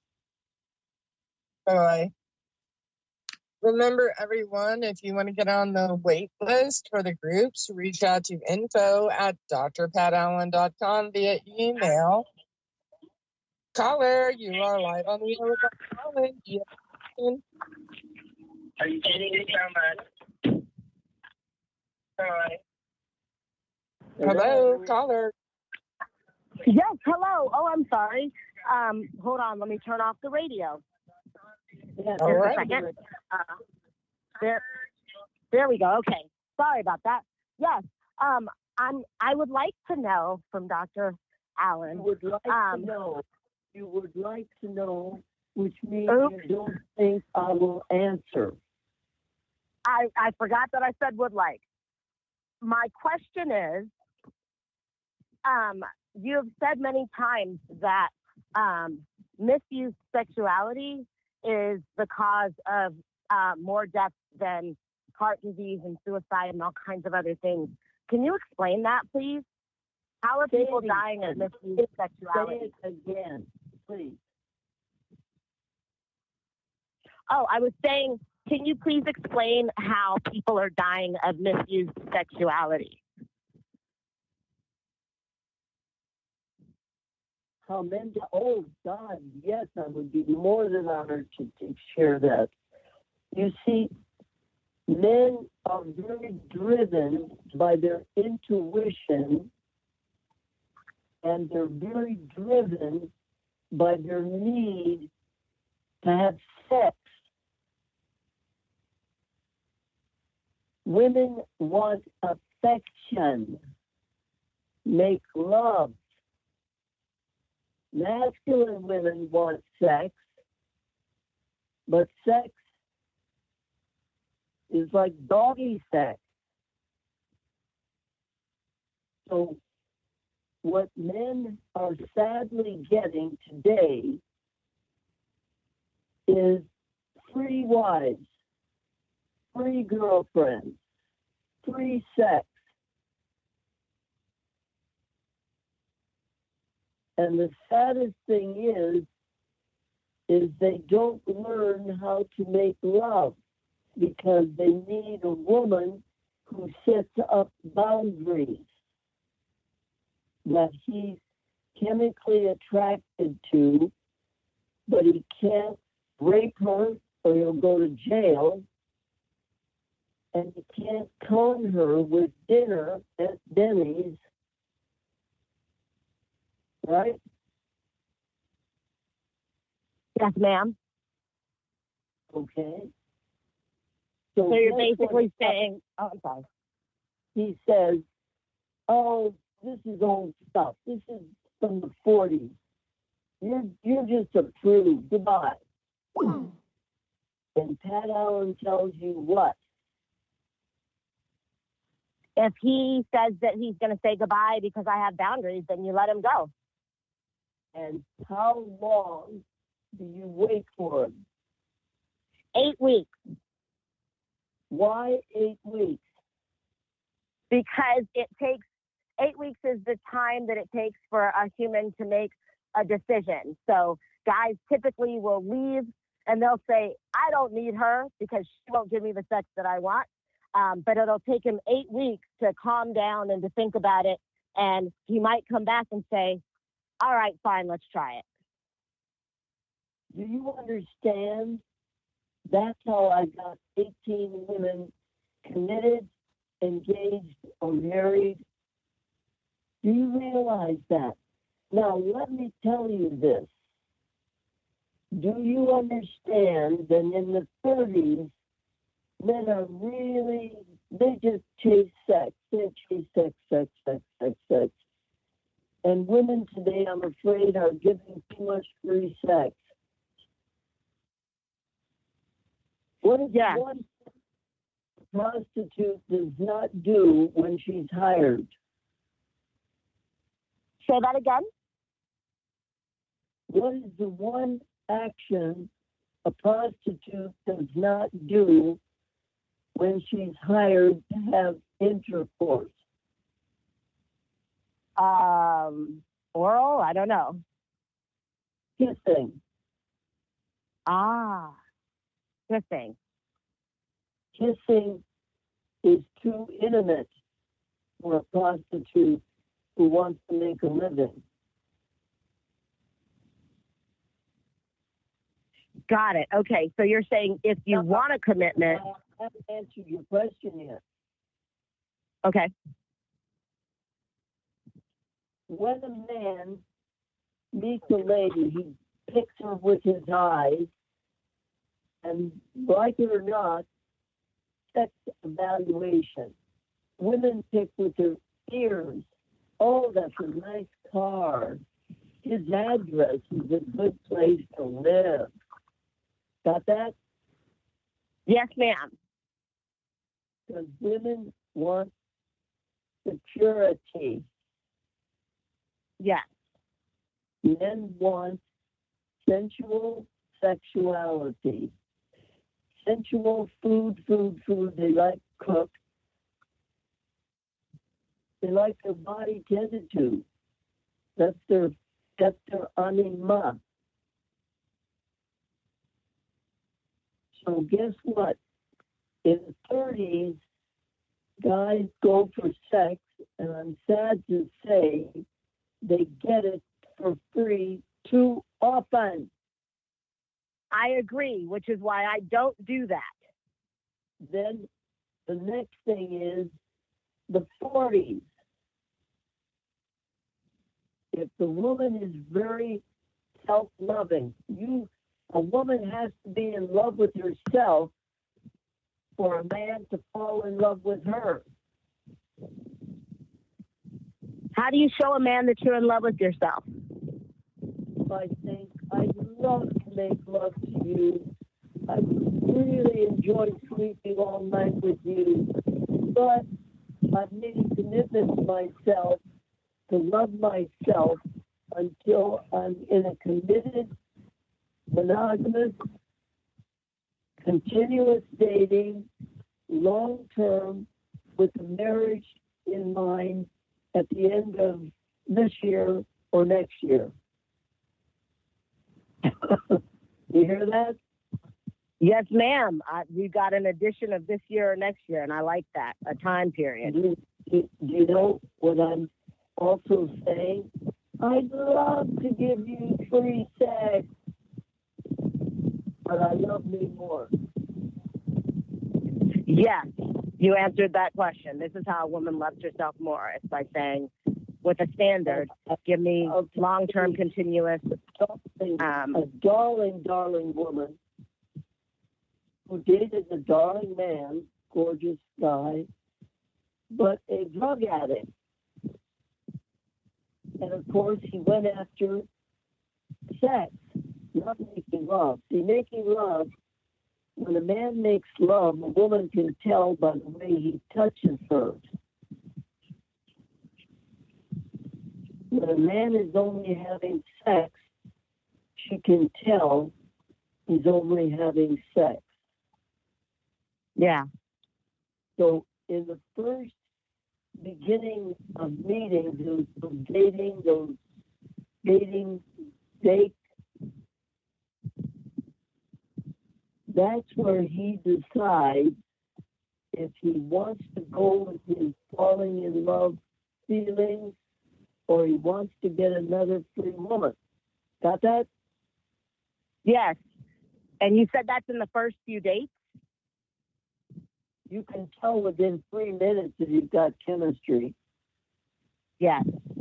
Bye. Remember, everyone, if you want to get on the wait list for the groups, reach out to info at d r pat allen dot com via email. Caller, you are live on the air with Doctor Allen. Do you have a question? Are you getting me so much? Bye. Hello, caller. Yes, hello. Oh, I'm sorry. Um, hold on. Let me turn off the radio. Yeah, All Just right. a second. Uh, there, there we go. Okay. Sorry about that. Yes. Um, I'm. I would like to know from Doctor Allen. You would like Um, to know. You would like to know, which means Oops. you don't think I will answer. I I forgot that I said would like. My question is, um, you have said many times that um, misused sexuality is the cause of uh, more deaths than heart disease and suicide and all kinds of other things. Can you explain that, please? How are Say people it dying of again. misused Say sexuality? it again, please. Oh, I was saying, can you please explain how people are dying of misused sexuality? How men? Oh God, yes, I would be more than honored to, to share that. You see, men are very driven by their intuition, and they're very driven by their need to have sex. Women want affection, make love. Masculine women want sex, but sex is like doggy sex. So what men are sadly getting today is free wives, free girlfriends, free sex. And the saddest thing is, is they don't learn how to make love because they need a woman who sets up boundaries that he's chemically attracted to, but he can't rape her or he'll go to jail, and he can't con her with dinner at Denny's, right? Yes, ma'am. Okay. So you're guess what basically saying, oh, I'm sorry. he says, oh, this is old stuff. This is from the forties. You're, you're just a prude. Goodbye. And Pat Allen tells you what? If he says that he's going to say goodbye because I have boundaries, then you let him go. And how long do you wait for him? Eight weeks. Why eight weeks? Because it takes, eight weeks is the time that it takes for a human to make a decision. So guys typically will leave and they'll say, I don't need her because she won't give me the sex that I want. Um, but it'll take him eight weeks to calm down and to think about it. And he might come back and say, all right, fine, let's try it. Do you understand? That's how I got eighteen women committed, engaged, or married. Do you realize that? Now, let me tell you this. Do you understand that in the thirties, men are really, they just chase sex. They chase sex, sex, sex, sex, sex. And women today, I'm afraid, are giving too much free sex. What is Yeah. one prostitute does not do when she's hired? Say that again. What is the one action a prostitute does not do when she's hired to have intercourse? Um, oral? I don't know. Kissing. Ah, kissing. Kissing is too intimate for a prostitute who wants to make a living. Got it. Okay, so you're saying if you want a commitment. I haven't answered your question yet. Okay. When a man meets a lady, he picks her with his eyes, and like it or not, sex evaluation. Women pick with their ears. Oh, that's a nice car. His address is a good place to live. Got that? Yes, ma'am. Because women want security. Yes. Men want sensual sexuality. Sensual food, food, food. They like cook. They like their body tended to. That's their, that's their anima. So guess what? In the thirties, guys go for sex, and I'm sad to say they get it for free too often. I agree, which is why I don't do that. Then the next thing is the forties. If the woman is very self-loving, you a woman has to be in love with herself for a man to fall in love with her. How do you show a man that you're in love with yourself? I think I'd love to make love to you. I really enjoy sleeping all night with you, but I've made a commitment to myself to love myself until I'm in a committed, monogamous, continuous dating, long-term, with a marriage in mind at the end of this year or next year. You hear that? Yes, ma'am. I, we got an addition of this year or next year, and I like that, a time period. Do, do, do you know what I'm also saying? I'd love to give you free sex, but I love me more. Yes, you answered that question. This is how a woman loves herself more. It's by saying, with a standard, give me long-term, continuous. Um, a darling, darling woman who dated a darling man, gorgeous guy, but a drug addict. And of course, he went after sex, not making love. See, making love, when a man makes love, a woman can tell by the way he touches her. When a man is only having sex, she can tell he's only having sex. yeah. So in the first beginning of meetings, those, those dating, those dating dates, that's where he decides if he wants to go with his falling in love feelings or he wants to get another free woman. Got that? Yes. And you said that's in the first few dates? You can tell within three minutes if you've got chemistry. Yes.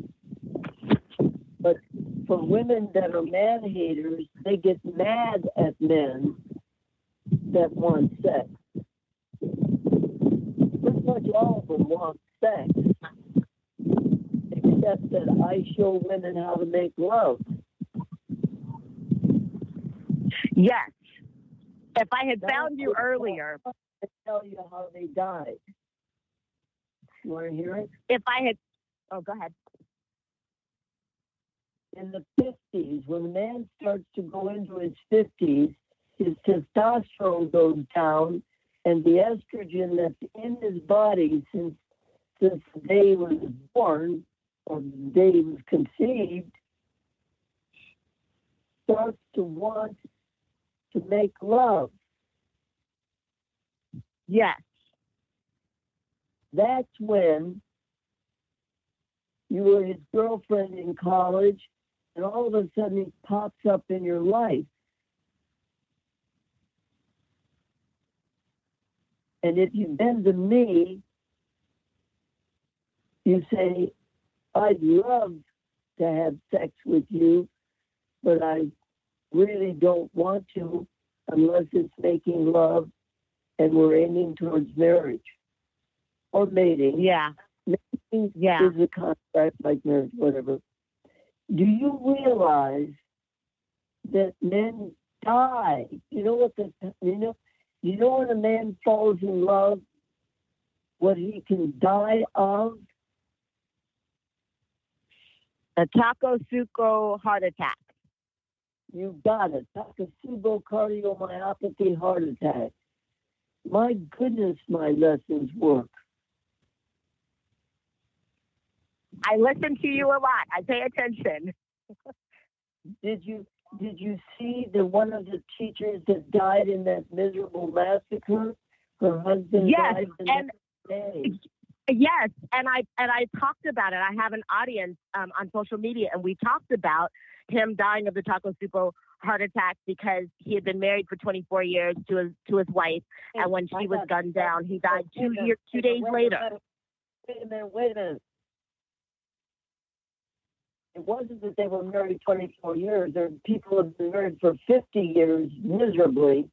But for women that are man haters, they get mad at men that want sex. Pretty much all of them want sex, except that I show women how to make love. Yes. If I had That's found you what- earlier, I tell you how they died. You want to hear it? if I had, oh, go ahead. In the fifties, when a man starts to go into his fifties, his testosterone goes down, and the estrogen that's in his body since since the day he was born or the day he was conceived starts to want to make love. Yes. That's when you were his girlfriend in college, and all of a sudden he pops up in your life. And if you've been to me, you say, I'd love to have sex with you, but I really don't want to unless it's making love and we're aiming towards marriage or mating. Yeah. Mating Yeah. is a contract like marriage, whatever. Do you realize that men die? You know what the you know you know when a man falls in love, what he can die of? A Takotsubo heart attack. You got it. Takotsubo cardiomyopathy heart attack. My goodness, my lessons work. I listen to you a lot. I pay attention. Did you did you see that one of the teachers that died in that miserable massacre? Her husband Yes, died the and next day. yes, and I and I talked about it. I have an audience um, on social media, and we talked about him dying of the Takotsubo heart attack because he had been married for twenty-four years to his to his wife, and when she was gunned down, he died two years two days later. Wait a minute, wait a minute. It wasn't that they were married twenty-four years. There are people who have been married for fifty years miserably.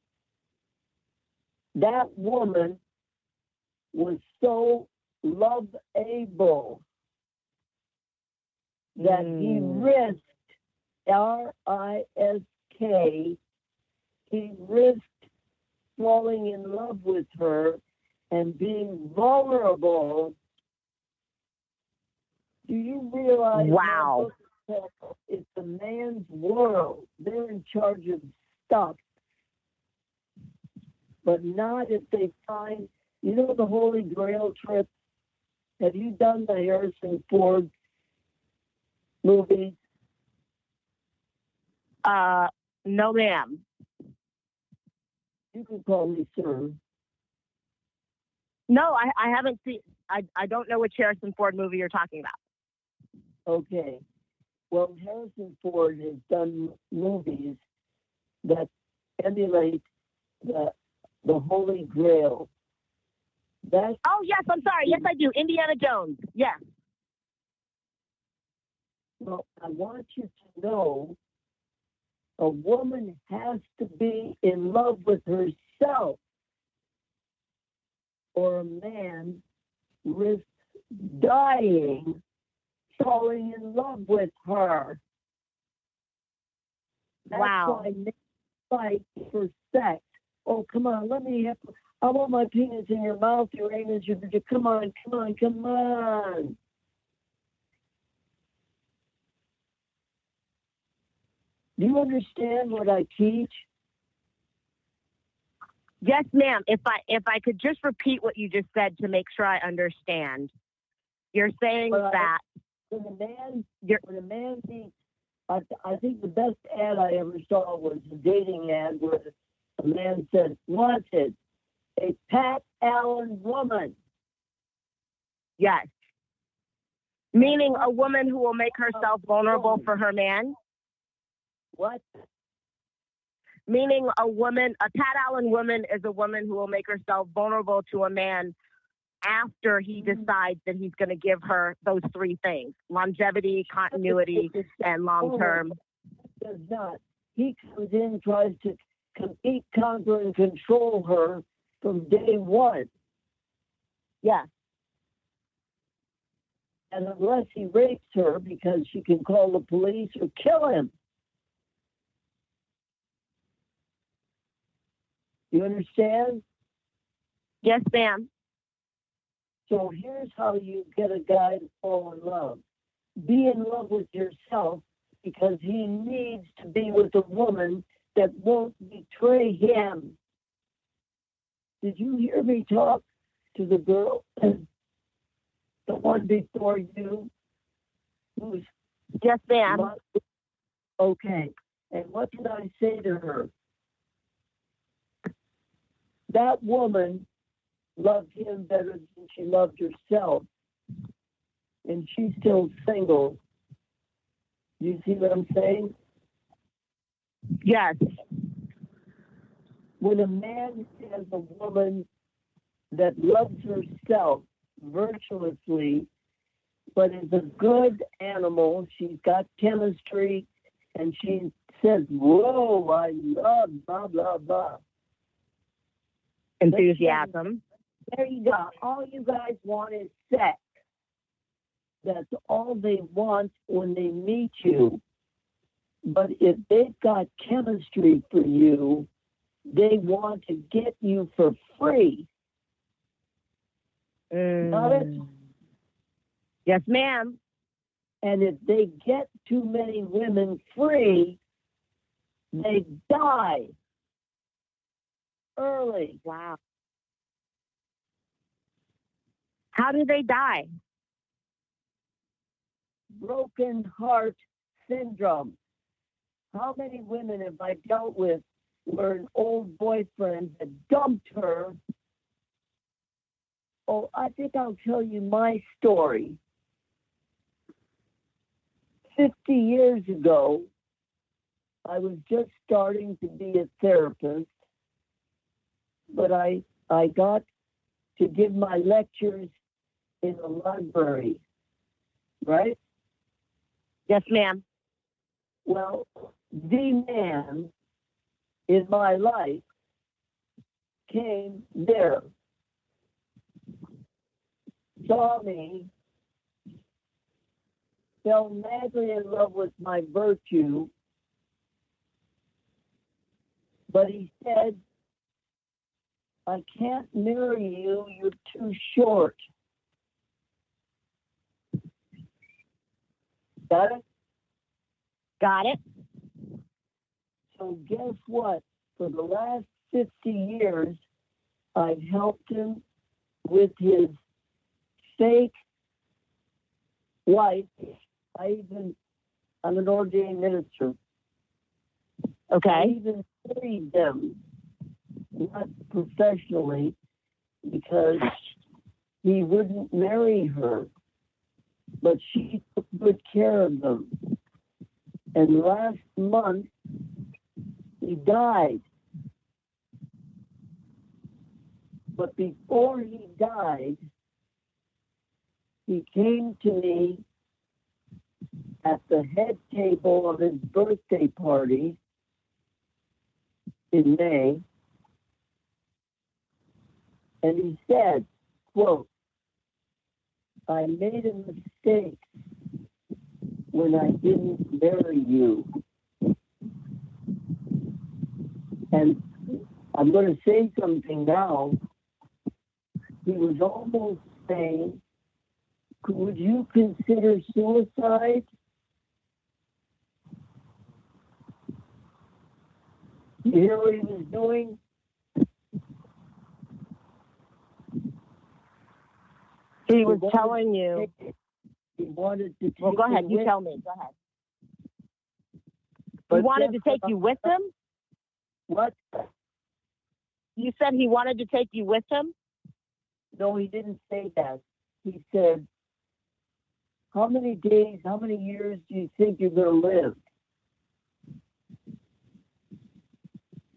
That woman was so love-able that he Mm. risked, R I S K, he risked falling in love with her and being vulnerable. Do you realize Wow. that it's a man's world? They're in charge of stuff, but not if they find, you know, the Holy Grail trip. Have you done the Harrison Ford movie? Uh, no, ma'am. You can call me sir. No, I, I haven't seen. I I don't know which Harrison Ford movie you're talking about. Okay. Well, Harrison Ford has done movies that emulate the the Holy Grail. That's Oh yes, I'm sorry. Yes, I do. Indiana Jones. Yes. well, I want you to know a woman has to be in love with herself, or a man risks dying falling in love with her. That's Wow. why men fight for sex. Oh, come on, let me have, I want my penis in your mouth, your anus, your, your, come on, come on, come on. Do you understand what I teach? Yes, ma'am. If I if I could just repeat what you just said to make sure I understand. You're saying Well, I- that When a man, you're when a man meets, I, I think the best ad I ever saw was a dating ad where a man said, wanted a Pat Allen woman. yes. Meaning a woman who will make herself vulnerable for her man. What? Meaning a woman, a Pat Allen woman is a woman who will make herself vulnerable to a man after he decides that he's going to give her those three things: longevity, continuity, and long-term. Does not. He comes in, tries to compete, conquer, and control her from day one. Yeah. And unless he rapes her, because she can call the police or kill him. You understand? Yes, ma'am. So here's how you get a guy to fall in love. Be in love with yourself, because he needs to be with a woman that won't betray him. Did you hear me talk to the girl, the one before you? Who's yes, ma'am. Okay. And what did I say to her? That woman loved him better than she loved herself. And she's still single. You see what I'm saying? Yes. When a man has a woman that loves herself virtuously, but is a good animal, she's got chemistry, and she says, whoa, I love blah, blah, blah. Enthusiasm. There you go. All you guys want is sex. That's all they want when they meet you. But if they've got chemistry for you, they want to get you for free. Mm. Got it? Yes, ma'am. And if they get too many women free, they die early. Wow. How do they die? Broken heart syndrome. How many women have I dealt with where an old boyfriend had dumped her? Oh, I think I'll tell you my story. Fifty years ago, I was just starting to be a therapist, but I I got to give my lectures in a library, right? Yes, ma'am. Well, the man in my life came there, saw me, fell madly in love with my virtue, but he said, I can't marry you, you're too short. Got it? Got it. So guess what? For the last fifty years, I've helped him with his fake wife. I even, I'm an ordained minister. Okay. I even married them, not professionally, because he wouldn't marry her, but she took good care of them. And last month, he died. But before he died, he came to me at the head table of his birthday party in May, and he said, quote, I made a mistake when I didn't marry you. And I'm going to say something now. He was almost saying, would you consider suicide? You hear what he was doing? He was telling you. He wanted to take Well, go ahead. You with, tell me. Go ahead. He but wanted to guess take what? you with him? What? You said he wanted to take you with him? No, he didn't say that. He said, how many days, how many years do you think you're going to live?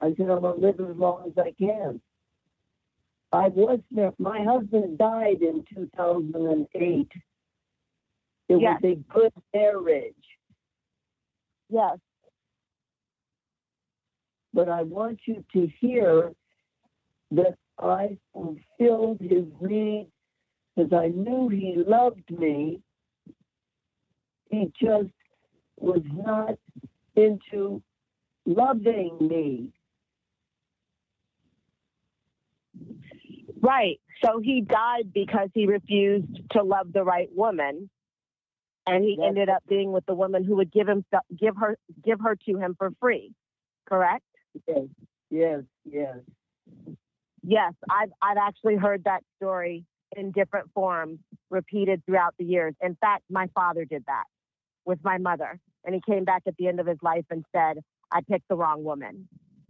I said, I'm going to live as long as I can. I was there. My husband died in two thousand eight. It Yes. was a good marriage. Yes. But I want you to hear that I fulfilled his need because I knew he loved me. He just was not into loving me. Right. So he died because he refused to love the right woman, and he That's ended up being with the woman who would give him give her give her to him for free. Correct? Yes, yes, yes. Yes, I've I've actually heard that story in different forms, repeated throughout the years. In fact, my father did that with my mother, and he came back at the end of his life and said, "I picked the wrong woman."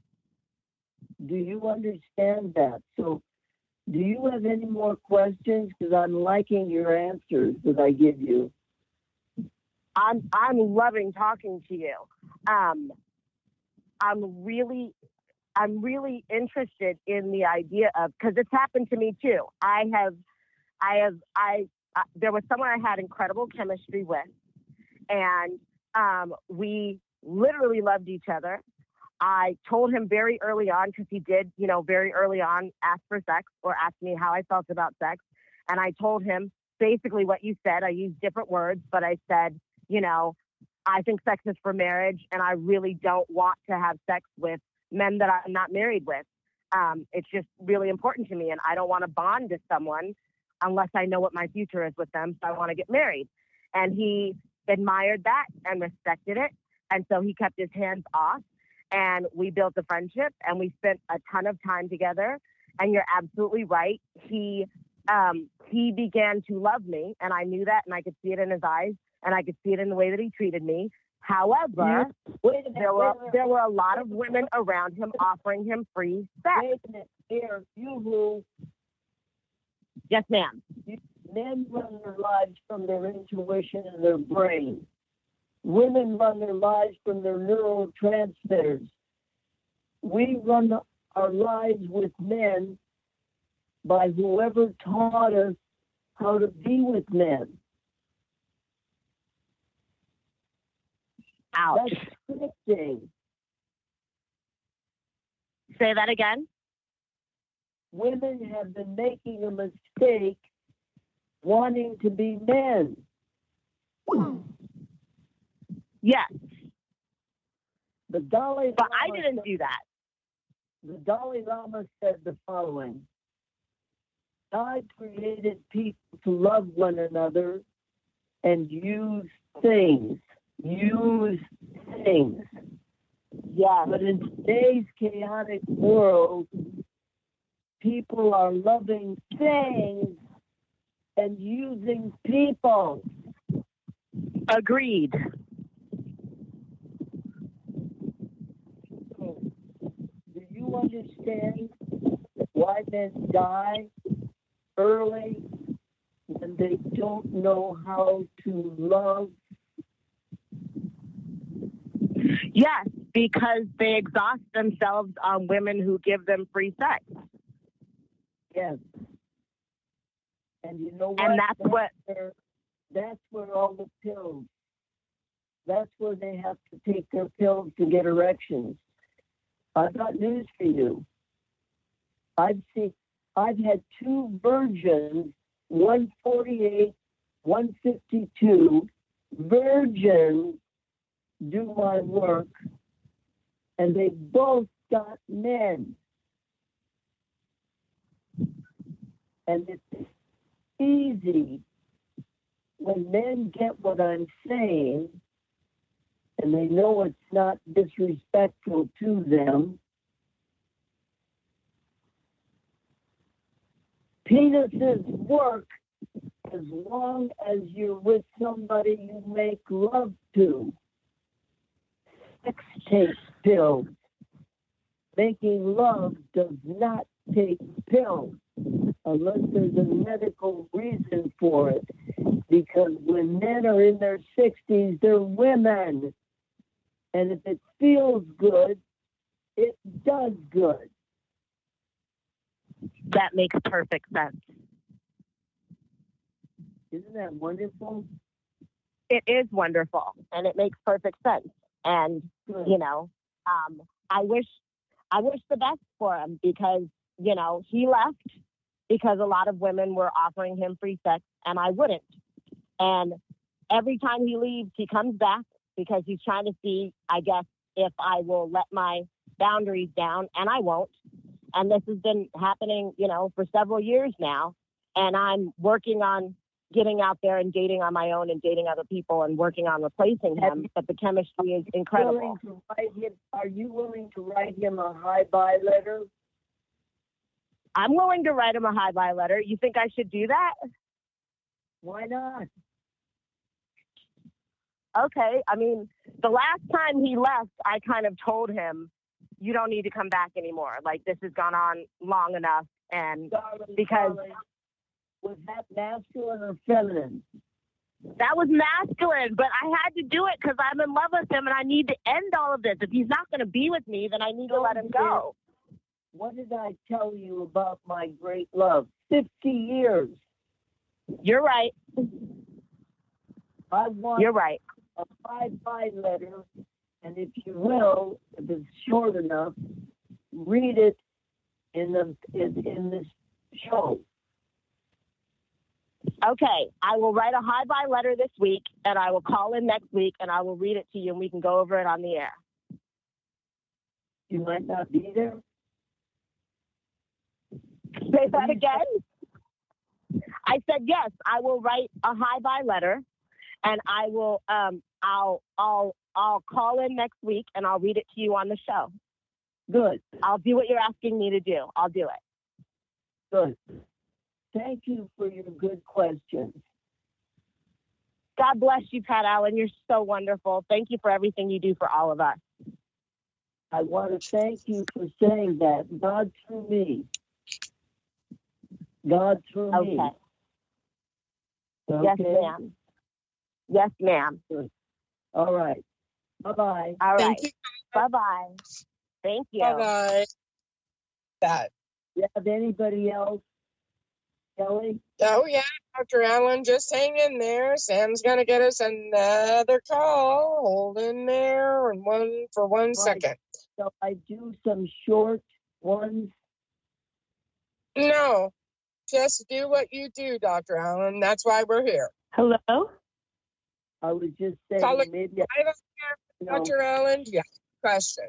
Do you understand that? So, do you have any more questions? Because I'm liking your answers that I give you. I'm I'm loving talking to you. Um, I'm really I'm really interested in the idea of, because it's happened to me too. I have I have I uh, there was someone I had incredible chemistry with, and um, we literally loved each other. I told him very early on, because he did, you know, very early on ask for sex or ask me how I felt about sex. And I told him basically what you said. I used different words, but I said, you know, I think sex is for marriage, and I really don't want to have sex with men that I'm not married with. Um, it's just really important to me, and I don't want to bond to someone unless I know what my future is with them. So I want to get married. And he admired that and respected it. And so he kept his hands off, and we built a friendship, and we spent a ton of time together. And you're absolutely right. He um, he began to love me, and I knew that, and I could see it in his eyes, and I could see it in the way that he treated me. However, Wait a minute, there were wait a minute. there were a lot of women around him offering him free sex. Wait a minute. Here, you who Yes, ma'am. men run their lives from their intuition and their brain. Women run their lives from their neurotransmitters. We run our lives with men by whoever taught us how to be with men. Ouch. That's scripting. Say that again. Women have been making a mistake wanting to be men. Yes, The Dalai but I Lama didn't said- do that. The Dalai Lama said the following: God created people to love one another and use things. Use things. Yes. But in today's chaotic world, people are loving things and using people. Agreed. So, do you understand why men die early when they don't know how to love? Yes, because they exhaust themselves on women who give them free sex. Yes. And you know what? And that's what- where, that's where all the pills, that's where they have to take their pills to get erections. I've got news for you. I've seen, I've had two virgins, one forty-eight, one fifty-two, virgins do my work, and they both got men. And it's easy when men get what I'm saying, and they know it's not disrespectful to them. Penises work as long as you're with somebody you make love to. Sex takes pills. Making love does not take pills unless there's a medical reason for it. Because when men are in their sixties, they're women. And if it feels good, It does good. That makes perfect sense. Isn't that wonderful? It is wonderful, and it makes perfect sense. And Good. you know, um, I wish, I wish the best for him because you know he left because a lot of women were offering him free sex, and I wouldn't. And every time he leaves, he comes back because he's trying to see, I guess, if I will let my boundaries down, and I won't. And this has been happening, you know, for several years now. And I'm working on getting out there and dating on my own and dating other people and working on replacing him. But the chemistry is incredible. Willing to write him, are you willing to write him a hi-bye letter? I'm willing to write him a hi-bye letter. You think I should do that? Why not? Okay. I mean, the last time he left, I kind of told him, you don't need to come back anymore. Like, this has gone on long enough. And Darling, because darling, was that masculine or feminine? that was masculine, but I had to do it because I'm in love with him and I need to end all of this. If he's not going to be with me, then I need to let him go. What did I tell you about my great love? fifty years. You're right. I want You're right. a bye-bye letter, and if you will, if it's short enough, read it in the in, in this show. Okay. I will write a hi-bye letter this week, and I will call in next week, and I will read it to you, and we can go over it on the air. You might not be there. Say that again. I said yes. I will write a hi-bye letter, and I will. Um, I'll. I'll. I'll call in next week, and I'll read it to you on the show. Good. I'll do what you're asking me to do. I'll do it. Good. Thank you for your good questions. God bless you, Pat Allen. You're so wonderful. Thank you for everything you do for all of us. I want to thank you for saying that. God through me. God through me. Okay. Okay. Yes, ma'am. Yes, ma'am. All right. Bye-bye. All right. Thank you. Bye-bye. Thank you. Bye-bye. That. You have anybody else, Kelly? Oh, yeah, Doctor Allen, just hang in there. Sam's going to get us another call. Hold in there and one for one Right. second. So I do some short ones. No, just do what you do, Doctor Allen. That's why we're here. Hello? I was just saying Call it maybe I, live on you air, know, Doctor Allen. Yeah, question.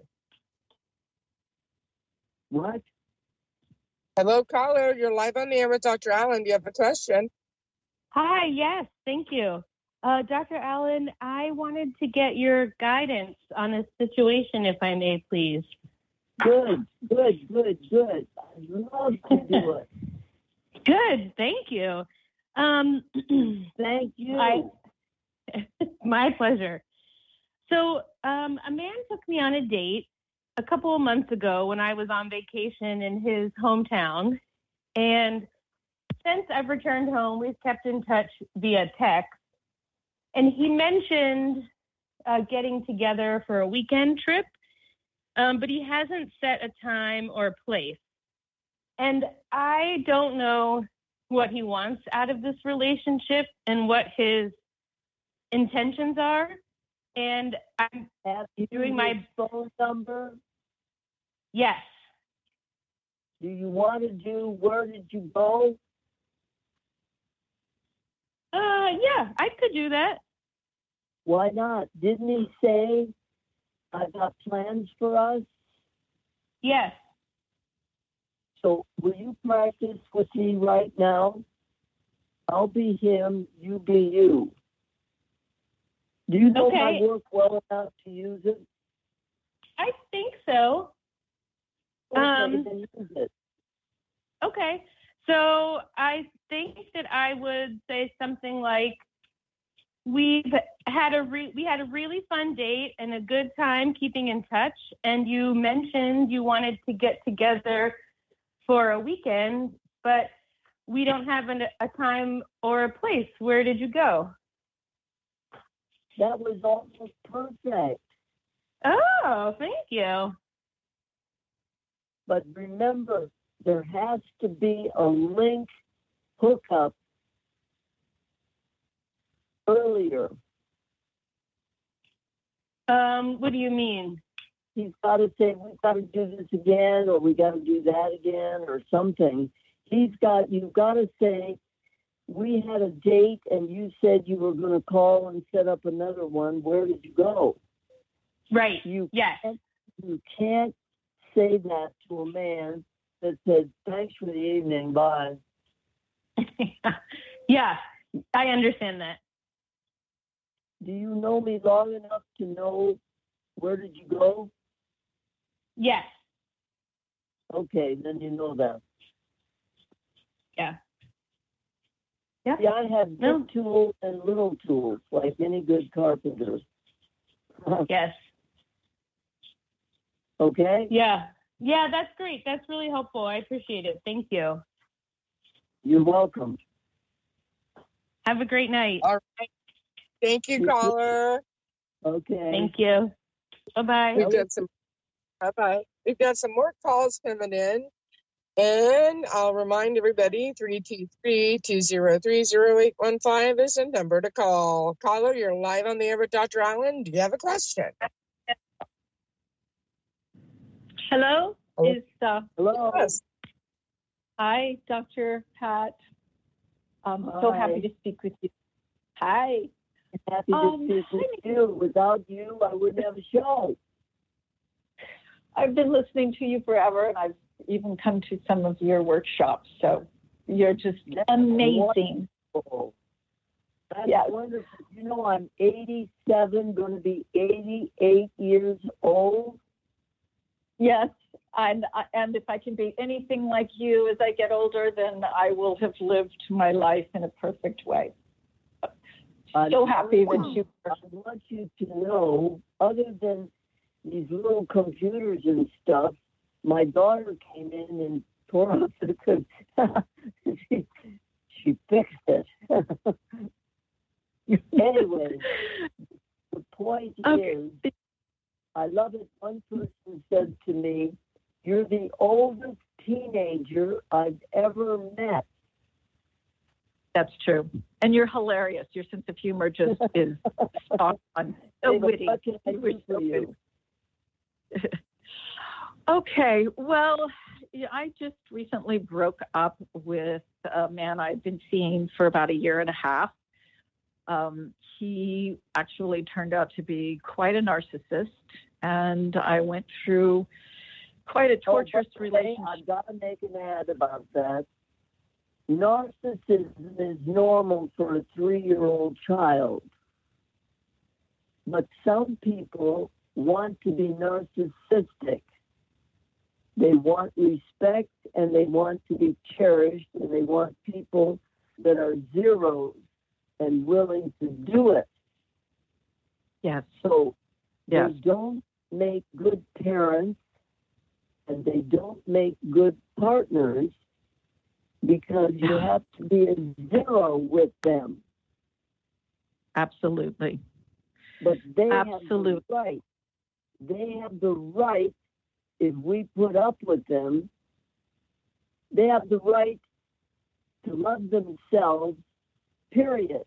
what? Hello, caller. You're live on the air with Doctor Allen. Do you have a question? Hi, yes, thank you. Uh, Doctor Allen, I wanted to get your guidance on a situation, if I may, please. Good, good, good, good. I'd love to do it. Good, thank you. Um, Thank you. I, my pleasure. So, um, a man took me on a date a couple of months ago when I was on vacation in his hometown. And since I've returned home, we've kept in touch via text. And he mentioned uh, getting together for a weekend trip, um, but he hasn't set a time or a place. And I don't know what he wants out of this relationship and what his intentions are. And I'm Have you doing my- his phone number? yes. Do you want to do where did you go? Uh, yeah, I could do that. Why not? Didn't he say, I got plans for us? Yes. So will you practice with me right now? I'll be him, you be you. Do you know my Okay. work well enough to use it? I think so. Okay, Um, then use it. Okay. So I think that I would say something like, we've had a re- we had a really fun date and a good time keeping in touch. And you mentioned you wanted to get together for a weekend, but we don't have an, a time or a place. Where did you go? That was almost perfect. Oh, thank you. But remember, there has to be a link hookup earlier. Um, what do you mean? He's got to say, we've got to do this again, or we got to do that again, or something. He's got, you've got to say, we had a date and you said you were going to call and set up another one. Where did you go? Right. You yes. Can't, you can't say that to a man that said, thanks for the evening, bye. Yeah, I understand that. Do you know me long enough to know where did you go? Yes. Okay, then you know that. Yeah. Yeah. See, I have big No. tools and little tools, like any good carpenter. Yes. Okay? Yeah. Yeah, that's great. That's really helpful. I appreciate it. Thank you. You're welcome. Have a great night. All right. Thank you, caller. Okay. Thank you. Bye-bye. We've got some bye bye. We've got some more calls coming in. And I'll remind everybody, three two three, two zero three, zero eight one five is the number to call. Caller, you're live on the air with Doctor Allen. Do you have a question? Hello? Hello? Is uh, Hello. Yes. Hi, Doctor Pat. I'm so Hi. happy to speak with you. Hi. Happy to Um, speak with you. Without you, I wouldn't have a show. I've been listening to you forever, and I've even come to some of your workshops. So you're just That's amazing. wonderful. That's Yes. wonderful. You know, I'm eighty-seven, going to be eighty-eight years old. Yes. And, and if I can be anything like you as I get older, then I will have lived my life in a perfect way. I'm So happy that telling you. I want you to know, other than these little computers and stuff, my daughter came in and tore up the computer. she, she fixed it. Anyway, the point Okay. is, I love it. One person said to me, "You're the oldest teenager I've ever met." That's true. And you're hilarious. Your sense of humor just is spot on. So David, witty. what can I You were do so for you? witty. Okay. Well, yeah, I just recently broke up with a man I'd been seeing for about a year and a half. Um, he actually turned out to be quite a narcissist, and I went through quite a torturous oh, by the way, relationship. I've got to make an ad about that. Narcissism is normal for a three-year-old child, but some people want to be narcissistic. They want respect, and they want to be cherished, and they want people that are zeros and willing to do it. Yes. So Yes. they don't make good parents, and they don't make good partners, because you have to be a zero with them. Absolutely. But they Absolutely. have the right. They have the right, if we put up with them, they have the right to love themselves, period.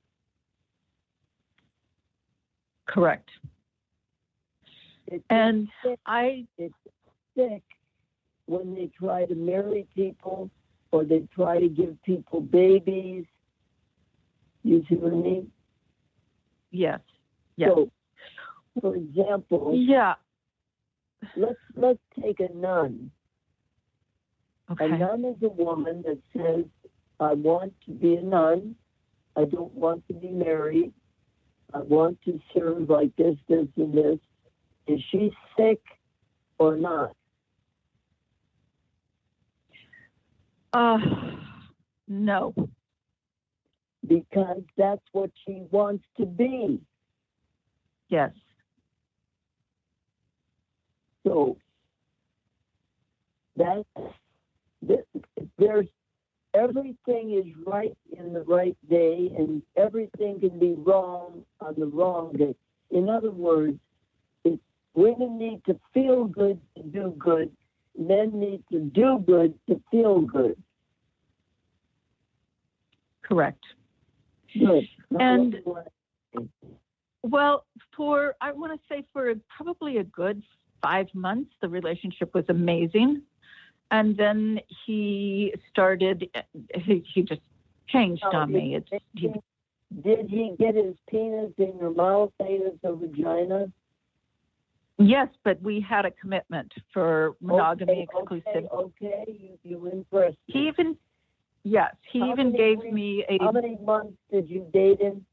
Correct. It's And sick. I, It's sick when they try to marry people or they try to give people babies. You see what I mean? yes. Yes. So, for example, Yeah. let's let's take a nun. Okay. A nun is a woman that says, I want to be a nun. I don't want to be married. I want to serve like this, this, and this. Is she sick or not? Uh, no. Because that's what she wants to be. Yes. So that's there's everything is right in the right day, and everything can be wrong on the wrong day. In other words, it's women need to feel good to do good, men need to do good to feel good. Correct. Good. And well, for I want to say for probably a good five months, the relationship was amazing, and then he started. He, he just changed Oh, on did, me. It's he, did he get his penis in your mouth and the vagina? yes, but we had a commitment for monogamy Okay, exclusive. Okay, okay. You, you impressed me. He even yes, he How even many gave weeks- me a How many months did you date him?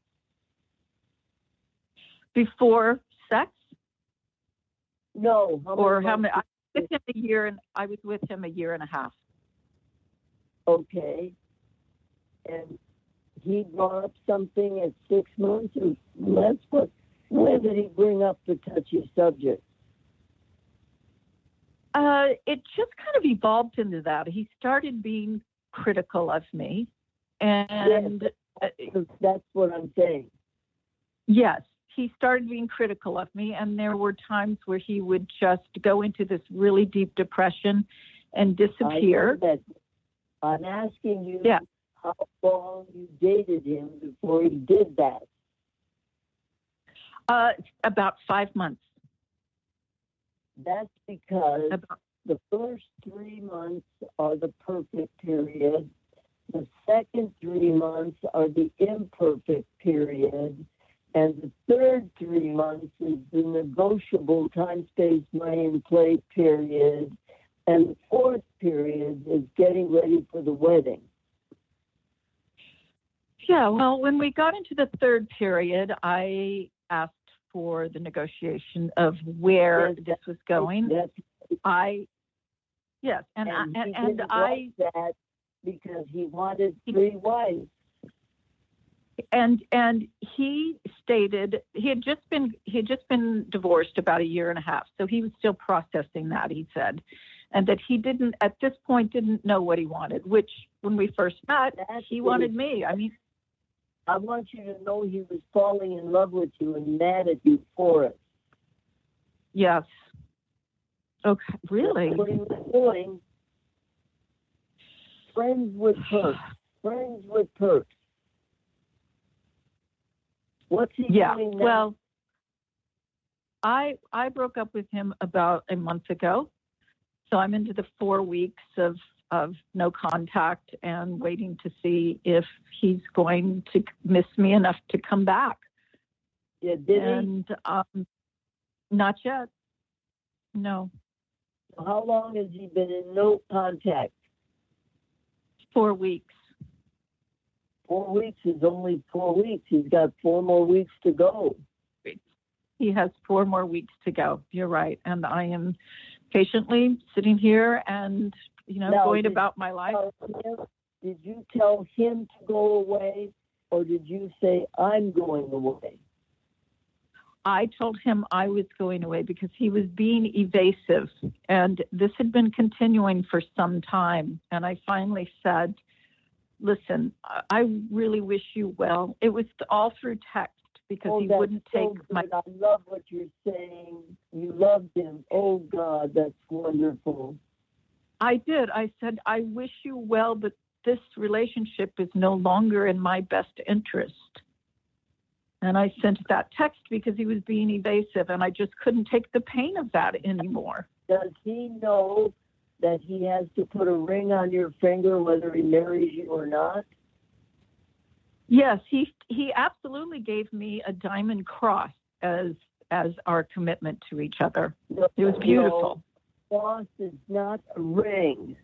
before sex. No. How many Or how many? months I was with him a year, and I was with him a year and a half. Okay. And he brought up something at six months or less. What? When did he bring up the touchy subject? Uh, it just kind of evolved into that. He started being critical of me, and uh, That's what I'm saying. yes, he started being critical of me, and there were times where he would just go into this really deep depression and disappear. I know that. I'm asking you Yeah. how long you dated him before he did that. Uh, about five months. That's because About, the first three months are the perfect period. The second three months are the imperfect period. And the third three months is the negotiable time, space, money, and play period. And the fourth period is getting ready for the wedding. yeah, well, when we got into the third period, I asked for the negotiation of where Yes, this was going. That's, I, yes, and and I, he and, and didn't I, like that because he wanted three wives. and and he stated he had just been he had just been divorced about a year and a half, so he was still processing that. He said, and that he didn't at this point didn't know what he wanted. Which when we first met, That's he it. wanted me. I mean, I want you to know he was falling in love with you and mad at you for it. yes. Okay, really? That's what he was doing. Friends with perks. Friends with perks. What's he Yeah. doing now? Well, I I broke up with him about a month ago, so I'm into the four weeks of of no contact and waiting to see if he's going to miss me enough to come back. Yeah, did and um, not yet. No, he? How long has he been in no contact? four weeks. Four weeks is only four weeks. He's got four more weeks to go. He has four more weeks to go. You're right, and I am patiently sitting here and you know Now, going did about my life. you tell him- Did you tell him to go away, or did you say, I'm going away? I told him I was going away because he was being evasive, and this had been continuing for some time. And I finally said, listen, I- I really wish you well. It was all through text because Oh, he that's wouldn't so take my. good. I love what you're saying. You loved him. Oh, God, that's wonderful. I did. I said, I wish you well, but this relationship is no longer in my best interest. And I sent that text because he was being evasive, and I just couldn't take the pain of that anymore. Does he know that he has to put a ring on your finger whether he marries you or not? Yes, he he absolutely gave me a diamond cross as as our commitment to each other. No, It was beautiful. No, cross is not a ring.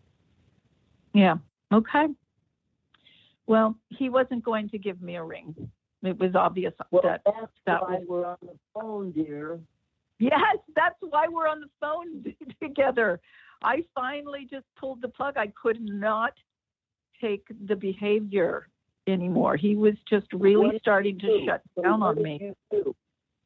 Yeah. Okay. Well, he wasn't going to give me a ring. It was obvious Well, that that's that why was. we're on the phone, dear. Yes, that's why we're on the phone together. I finally just pulled the plug. I could not take the behavior anymore. He was just really What starting to did you shut do? down What on did me. you do?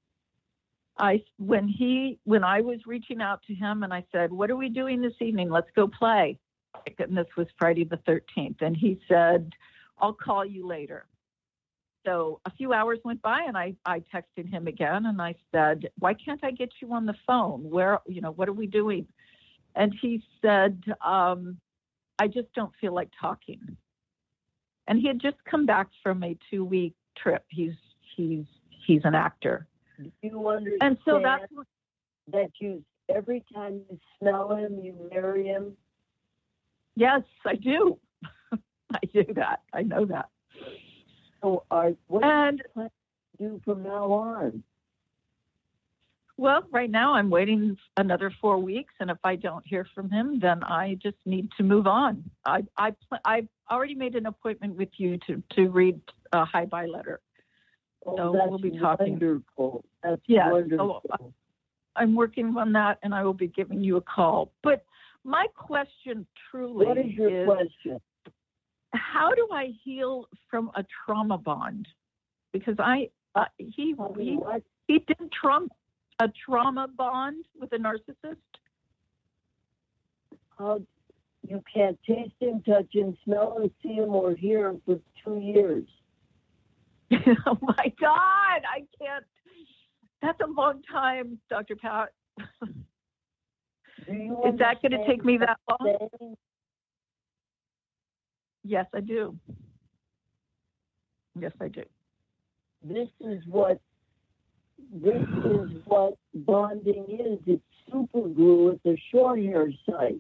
I when he when I was reaching out to him and I said, "What are we doing this evening? Let's go play." And this was Friday the thirteenth, and he said, "I'll call you later." So a few hours went by, and I I texted him again, and I said, "Why can't I get you on the phone? Where you know what are we doing?" And he said, um, I just don't feel like talking. And he had just come back from a two-week trip. He's he's he's an actor. Do you understand and so that's what, that you every time you smell him, you marry him? Yes, I do. I do that. I know that. So, are what and do you do from now on? Well, right now I'm waiting another four weeks, and if I don't hear from him, then I just need to move on. I I I've already made an appointment with you to to read a hi-bye letter. Oh, so that's we'll be talking. Wonderful. That's yes. wonderful. So I'm working on that, and I will be giving you a call. But my question truly what is your is, question? how do I heal from a trauma bond? Because I uh, he he What? he did trauma. A trauma bond with a narcissist? How you can't taste him, touch him, smell him, see him, or hear him for two years. Oh my God, I can't. That's a long time, Doctor Pat. Do you Is that going to take me that long? Saying? Yes, I do. Yes, I do. This is what this is what bonding is. It's super glue at the short hair site.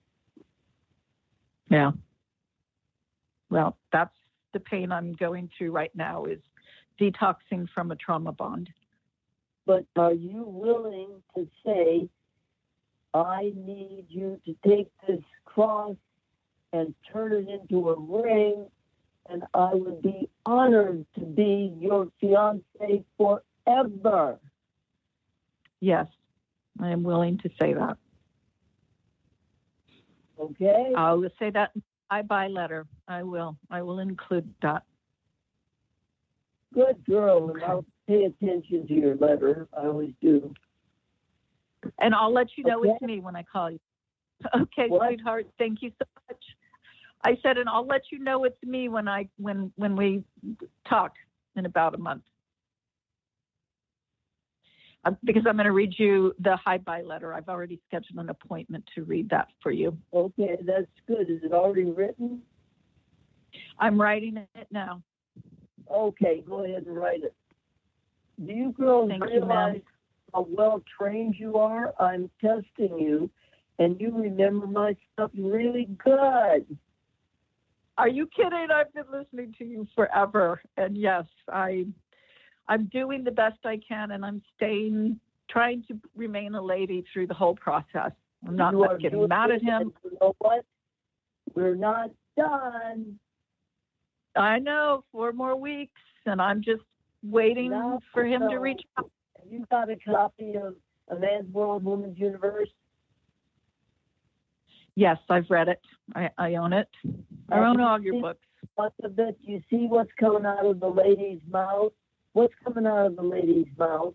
Yeah. Well, that's the pain I'm going through right now, is detoxing from a trauma bond. But are you willing to say, I need you to take this cross and turn it into a ring, and I would be honored to be your fiance forever? Yes, I am willing to say that. Okay? I will say that in my bye letter. I will. I will include that. Good girl, and I'll pay attention to your letter. I always do. And I'll let you know Okay. it's me when I call you. Okay, What? sweetheart. Thank you so much. I said, and I'll let you know it's me when I when when we talk in about a month. Uh, because I'm going to read you the hi-bye letter. I've already scheduled an appointment to read that for you. Okay, that's good. Is it already written? I'm writing it now. Okay, go ahead and write it. Do you girls Thank you, realize ma'am. how well trained you are? I'm testing you, and you remember my stuff really good. Are you kidding? I've been listening to you forever. And yes, I, I'm doing the best I can, and I'm staying, trying to remain a lady through the whole process. I'm not You are getting doing mad at good, him. and you know what? We're not done. I know, four more weeks, and I'm just waiting No, for him no. to reach out. You got a copy of A Man's World, Woman's Universe? Yes, I've read it. I, I own it. I own all your books. What's of it? You see what's coming out of the lady's mouth? What's coming out of the lady's mouth?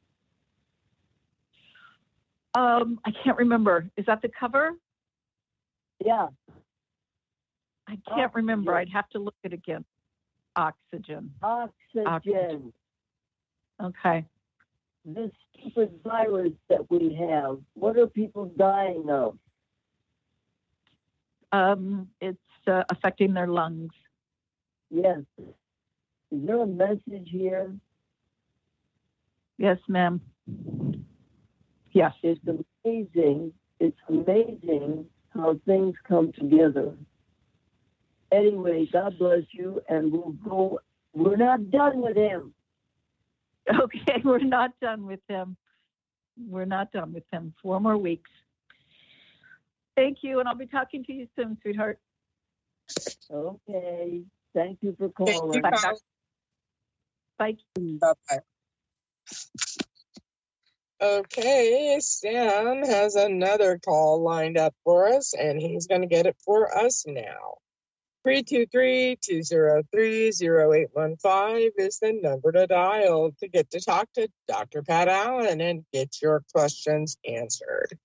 Um, I can't remember. Is that the cover? Yeah. I can't remember. Oxygen. I'd have to look at it again. Oxygen. Oxygen. Oxygen. Okay. This stupid virus that we have, what are people dying of? Um, it's uh, affecting their lungs. Yes. Is there a message here? Yes, ma'am. Yes. It's amazing. It's amazing how things come together. Anyway, God bless you, and we'll go. We're not done with him. Okay, we're not done with him. We're not done with him. Four more weeks. Thank you, and I'll be talking to you soon, sweetheart. Okay. Thank you for Thank calling. you, Bye. Kyle. Bye. Bye-bye. Okay, Sam has another call lined up for us, and he's going to get it for us now. three two three, two zero three, zero eight one five is the number to dial to get to talk to Doctor Pat Allen and get your questions answered.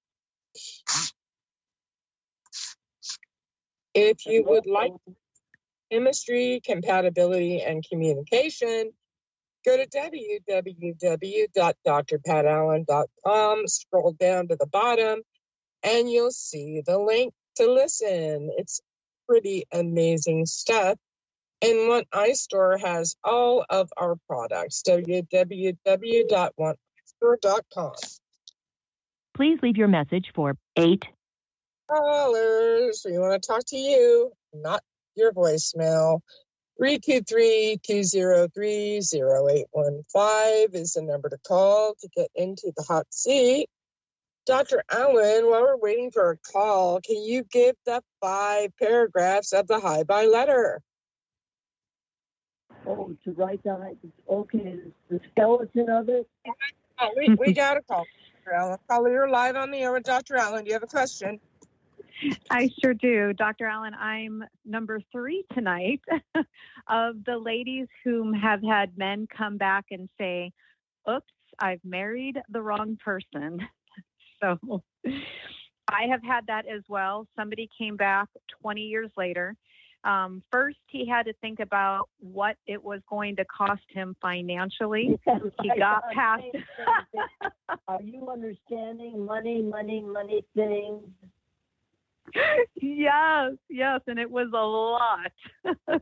If you would like chemistry, compatibility, and communication, go to w w w dot d r pat allen dot com, scroll down to the bottom, and you'll see the link to listen. It's pretty amazing stuff. And One Eye Store has all of our products. w w w dot one eye store dot com. Please leave your message for eight Callers, we want to talk to you, not your voicemail. three two three, two zero three, zero eight one five is the number to call to get into the hot seat. Doctor Allen, while we're waiting for a call, can you give the five paragraphs of the High By letter? Oh, to write down, okay, the skeleton of it? Oh, we, we got a call, Doctor Allen. Caller, you're live on the air with Doctor Allen. Do you have a question? I sure do. Doctor Allen, I'm number three tonight of the ladies whom have had men come back and say, oops, I've married the wrong person. So I have had that as well. Somebody came back twenty years later. Um, first, he had to think about what it was going to cost him financially. He got past. Are you understanding money, money, money things? Yes, yes, and it was a lot.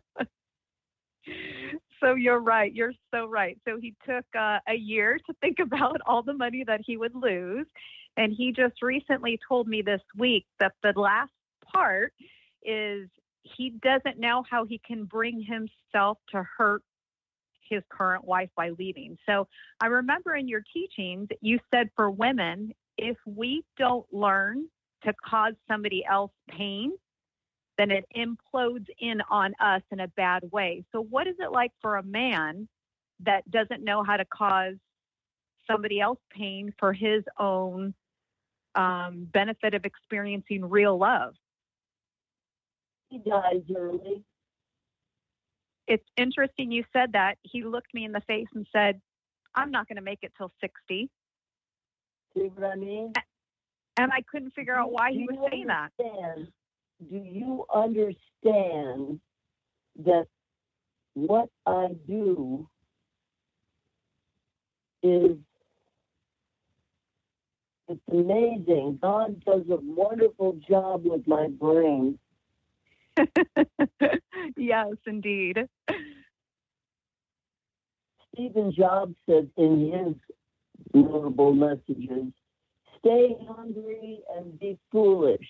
So you're right. You're so right. So he took uh, a year to think about all the money that he would lose. And he just recently told me this week that the last part is he doesn't know how he can bring himself to hurt his current wife by leaving. So I remember in your teachings, you said for women, if we don't learn to cause somebody else pain, then it implodes in on us in a bad way. So what is it like for a man that doesn't know how to cause somebody else pain for his own um, benefit of experiencing real love? He dies early. It's interesting you said that. He looked me in the face and said, I'm not going to make it till sixty. See what I mean? And I couldn't figure out why he was saying that. Do you understand that what I do is, it's amazing. God does a wonderful job with my brain. Yes, indeed. Stephen Jobs said in his notable messages, stay hungry and be foolish.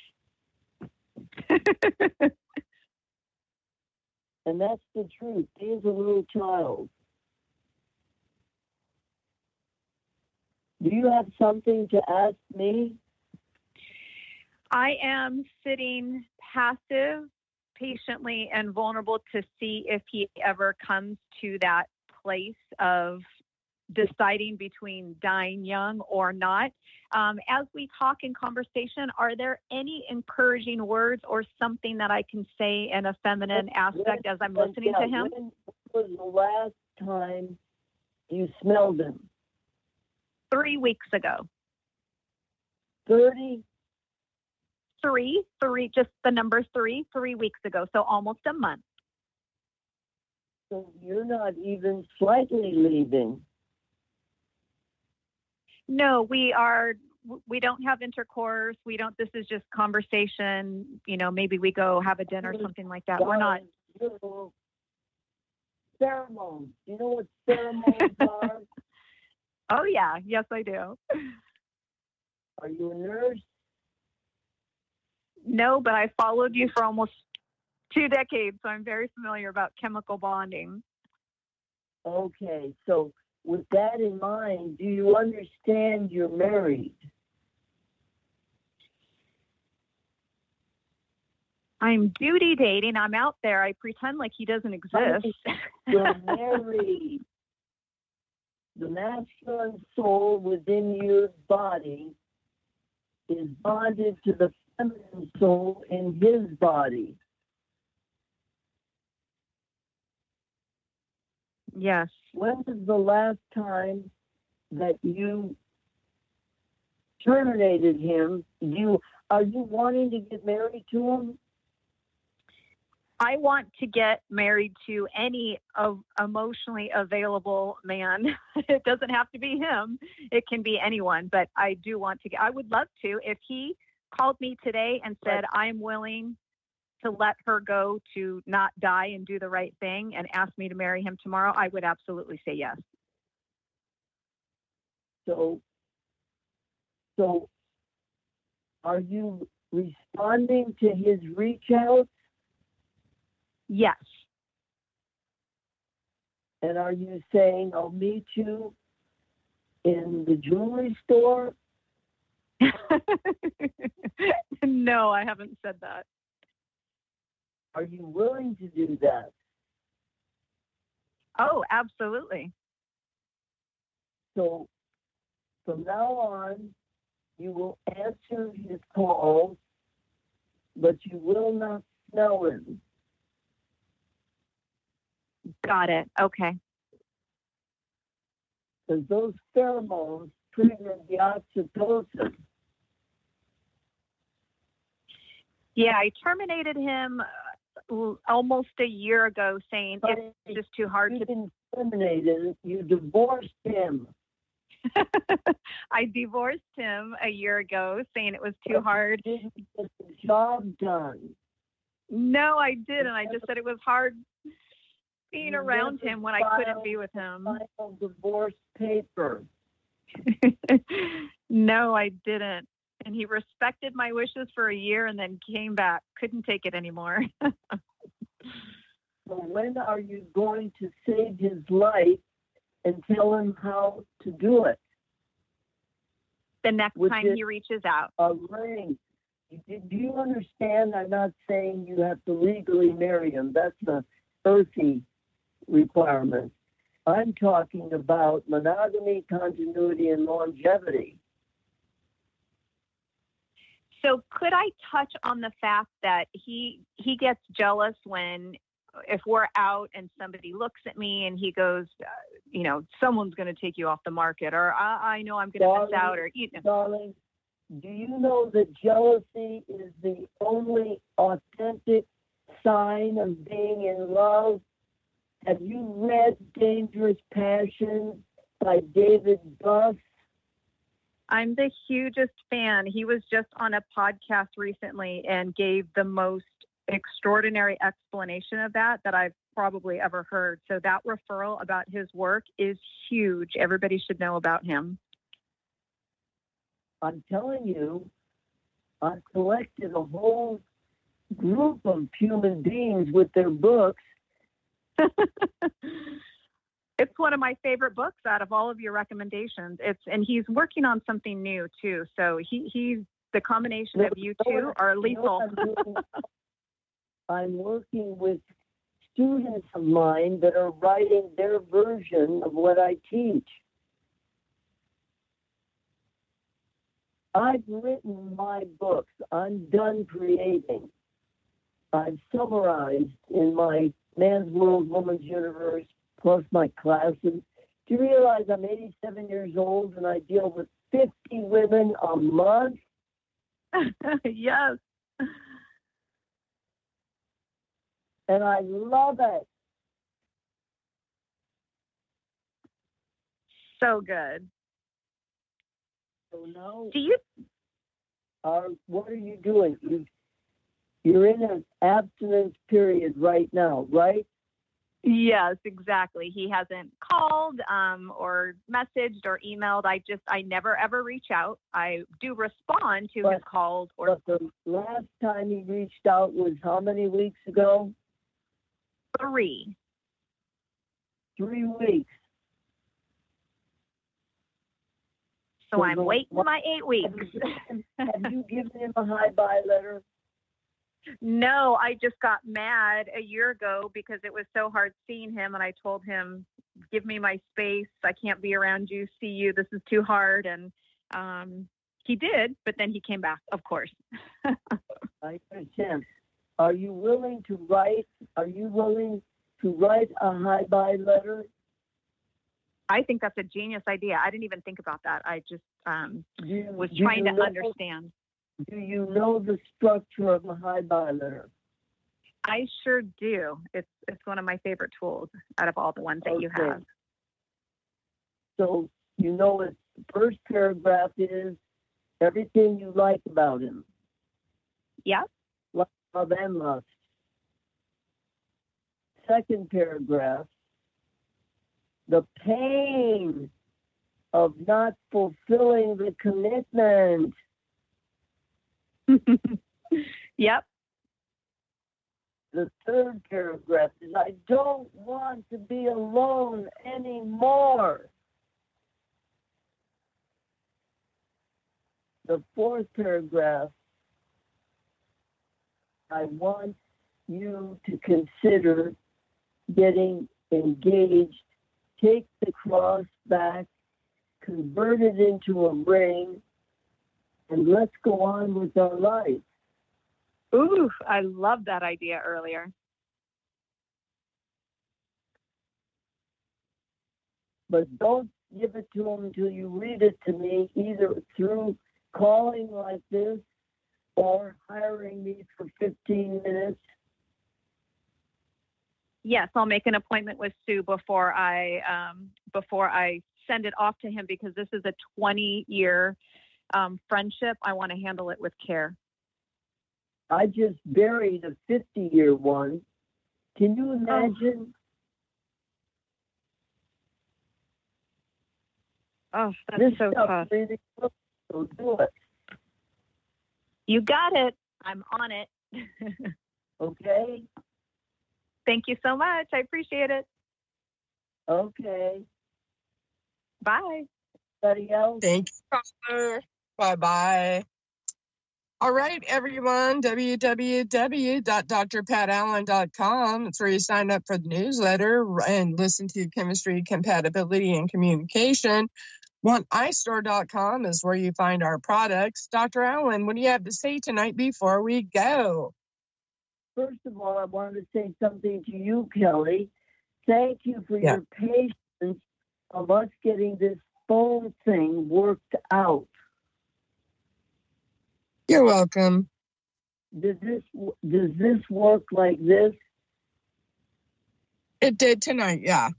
And that's the truth. He is a little child. Do you have something to ask me? I am sitting passive, patiently, and vulnerable to see if he ever comes to that place of deciding between dying young or not. Um, as we talk in conversation, are there any encouraging words or something that I can say in a feminine aspect as I'm listening yeah, to him? When was the last time you smelled him? Three weeks ago. thirty? Three, three, just the number three, three weeks ago. So almost a month. So you're not even slightly leaving. No, we are, we don't have intercourse. We don't, this is just conversation. You know, maybe we go have a dinner, something like that. We're not. Pheromones. You know what pheromones are? Oh, yeah. Yes, I do. Are you a nurse? No, but I followed you for almost two decades, so I'm very familiar about chemical bonding. Okay, so with that in mind, do you understand you're married? I'm duty dating. I'm out there. I pretend like he doesn't exist. You're married. The masculine soul within your body is bonded to the feminine soul in his body. Yes. When was the last time that you terminated him? You are you wanting to get married to him? I want to get married to any of emotionally available man. It doesn't have to be him. It can be anyone, but I do want to get, I would love to, if he called me today and said, I'm willing to let her go to not die and do the right thing and asked me to marry him tomorrow, I would absolutely say yes. So, so are you responding to his reach out? Yes. And are you saying, I'll meet you in the jewelry store? No, I haven't said that. Are you willing to do that? Oh, absolutely. So from now on, you will answer his calls, but you will not smell him. Got it. Okay. Because those pheromones trigger the oxytocin. Yeah, I terminated him uh, almost a year ago, saying But it's just too hard you to. didn't terminate him, you divorced him. I divorced him a year ago, saying it was too hard. You didn't get the job done. No, I didn't. I just said it was hard being You around never him when I couldn't filed be with him. Final divorce paper. No, I didn't. And he respected my wishes for a year and then came back. Couldn't take it anymore. So when are you going to save his life and tell him how to do it? The next Which time is he reaches out. a ring. Do you understand? I'm not saying you have to legally marry him. That's a earthy requirement. I'm talking about monogamy, continuity, and longevity. So could I touch on the fact that he he gets jealous when if we're out and somebody looks at me and he goes, uh, you know, someone's going to take you off the market, or I, I know I'm going to miss out, or you know. Darling, do you know that jealousy is the only authentic sign of being in love? Have you read Dangerous Passion by David Buss? I'm the hugest fan. He was just on a podcast recently and gave the most extraordinary explanation of that that I've probably ever heard. So that referral about his work is huge. Everybody should know about him. I'm telling you, I've collected a whole group of human beings with their books. It's one of my favorite books out of all of your recommendations. It's and he's working on something new too. So he he's the combination of you two are lethal. I'm working with students of mine that are writing their version of what I teach. I've written my books. I'm done creating. I've summarized in my Man's World, Woman's Universe, plus my classes. Do you realize I'm eighty-seven years old and I deal with fifty women a month? Yes. And I love it. So good. So now, do you? Are what are you doing? You, you're in an abstinence period right now, right? Yes, exactly. He hasn't called um, or messaged or emailed. I just, I never ever reach out. I do respond to but, his calls. Or but the last time he reached out was how many weeks ago? Three. Three weeks. So, so I'm waiting what, my eight weeks. Have you, given, have you given him a hi-bye letter? No, I just got mad a year ago because it was so hard seeing him. And I told him, give me my space. I can't be around you, see you. This is too hard. And um, he did, but then he came back, of course. I understand. Are you willing to write? Are you willing to write a hi-bye letter? I think that's a genius idea. I didn't even think about that. I just um, you, was trying to know, understand. Do you know the structure of a hi-bye letter? I sure do. It's it's one of my favorite tools out of all the ones that okay. you have. So you know what the first paragraph is, everything you like about him. Yep. Love and lust. Second paragraph. The pain of not fulfilling the commitment. Yep. The third paragraph is, I don't want to be alone anymore. The fourth paragraph, I want you to consider getting engaged, take the cross back, convert it into a ring, and let's go on with our life. Ooh, I love that idea earlier. But don't give it to them until you read it to me, either through calling like this or hiring me for fifteen minutes. Yes, I'll make an appointment with Sue before I um, before I send it off to him, because this is a twenty-year um, friendship. I want to handle it with care. I just buried a fifty-year one. Can you imagine? Oh, that's this so stuff tough. Really works, so do it. You got it. I'm on it. Okay? Thank you so much. I appreciate it. Okay. Bye. Anybody else? Thank you, caller. Bye-bye. All right, everyone, w w w dot dr pat allen dot com. It's where you sign up for the newsletter and listen to chemistry, compatibility, and communication. one i store dot com is where you find our products. Doctor Allen, what do you have to say tonight before we go? First of all, I want to say something to you, Kelly. Thank you for Yeah. your patience of us getting this phone thing worked out. You're welcome. Does this does this work like this? It did tonight, yeah.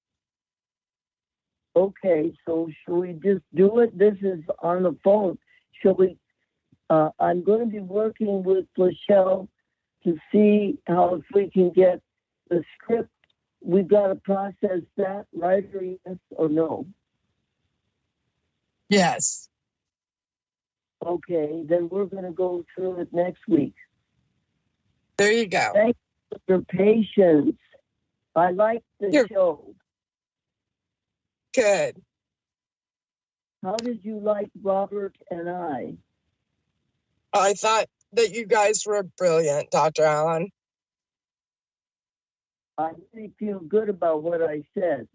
Okay, so shall we just do it? This is on the phone. Shall we? Uh, I'm going to be working with Lachelle to see how if we can get the script. We've got to process that, right, or yes or no? Yes. Okay, then we're going to go through it next week. There you go. Thank you for your patience. I like the You're- show. Good. How did you like Robert and I? I thought that you guys were brilliant, Doctor Allen. I really feel good about what I said.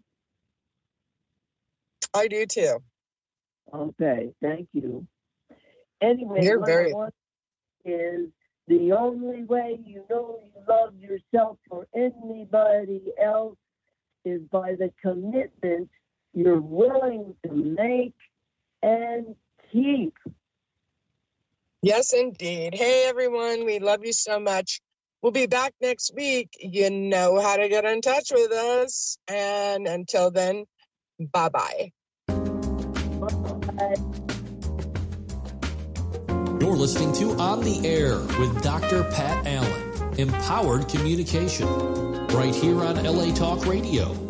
I do too. Okay, thank you. Anyway, You're what very- I want is the only way you know you love yourself or anybody else is by the commitment you're willing to make and keep. Yes, indeed. Hey, everyone, we love you so much. We'll be back next week. You know how to get in touch with us. And until then, bye-bye. Bye. You're listening to On the Air with Doctor Pat Allen. Empowered communication. Right here on L A Talk Radio.